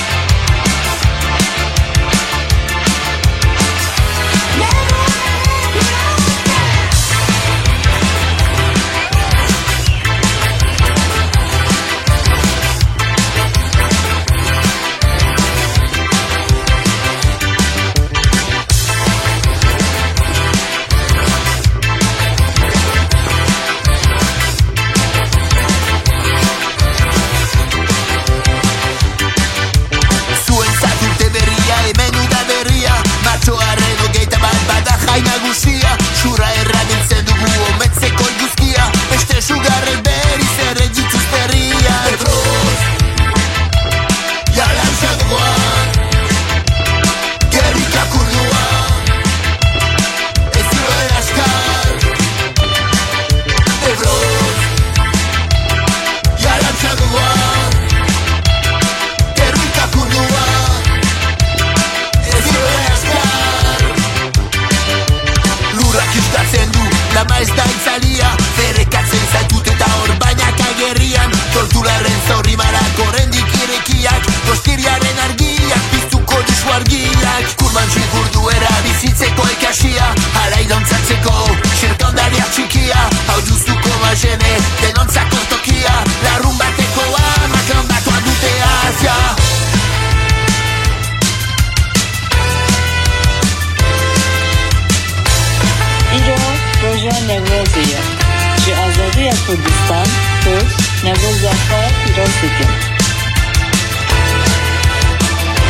آزادی از کردستان، ترک، نوروز زفر، ایران سکن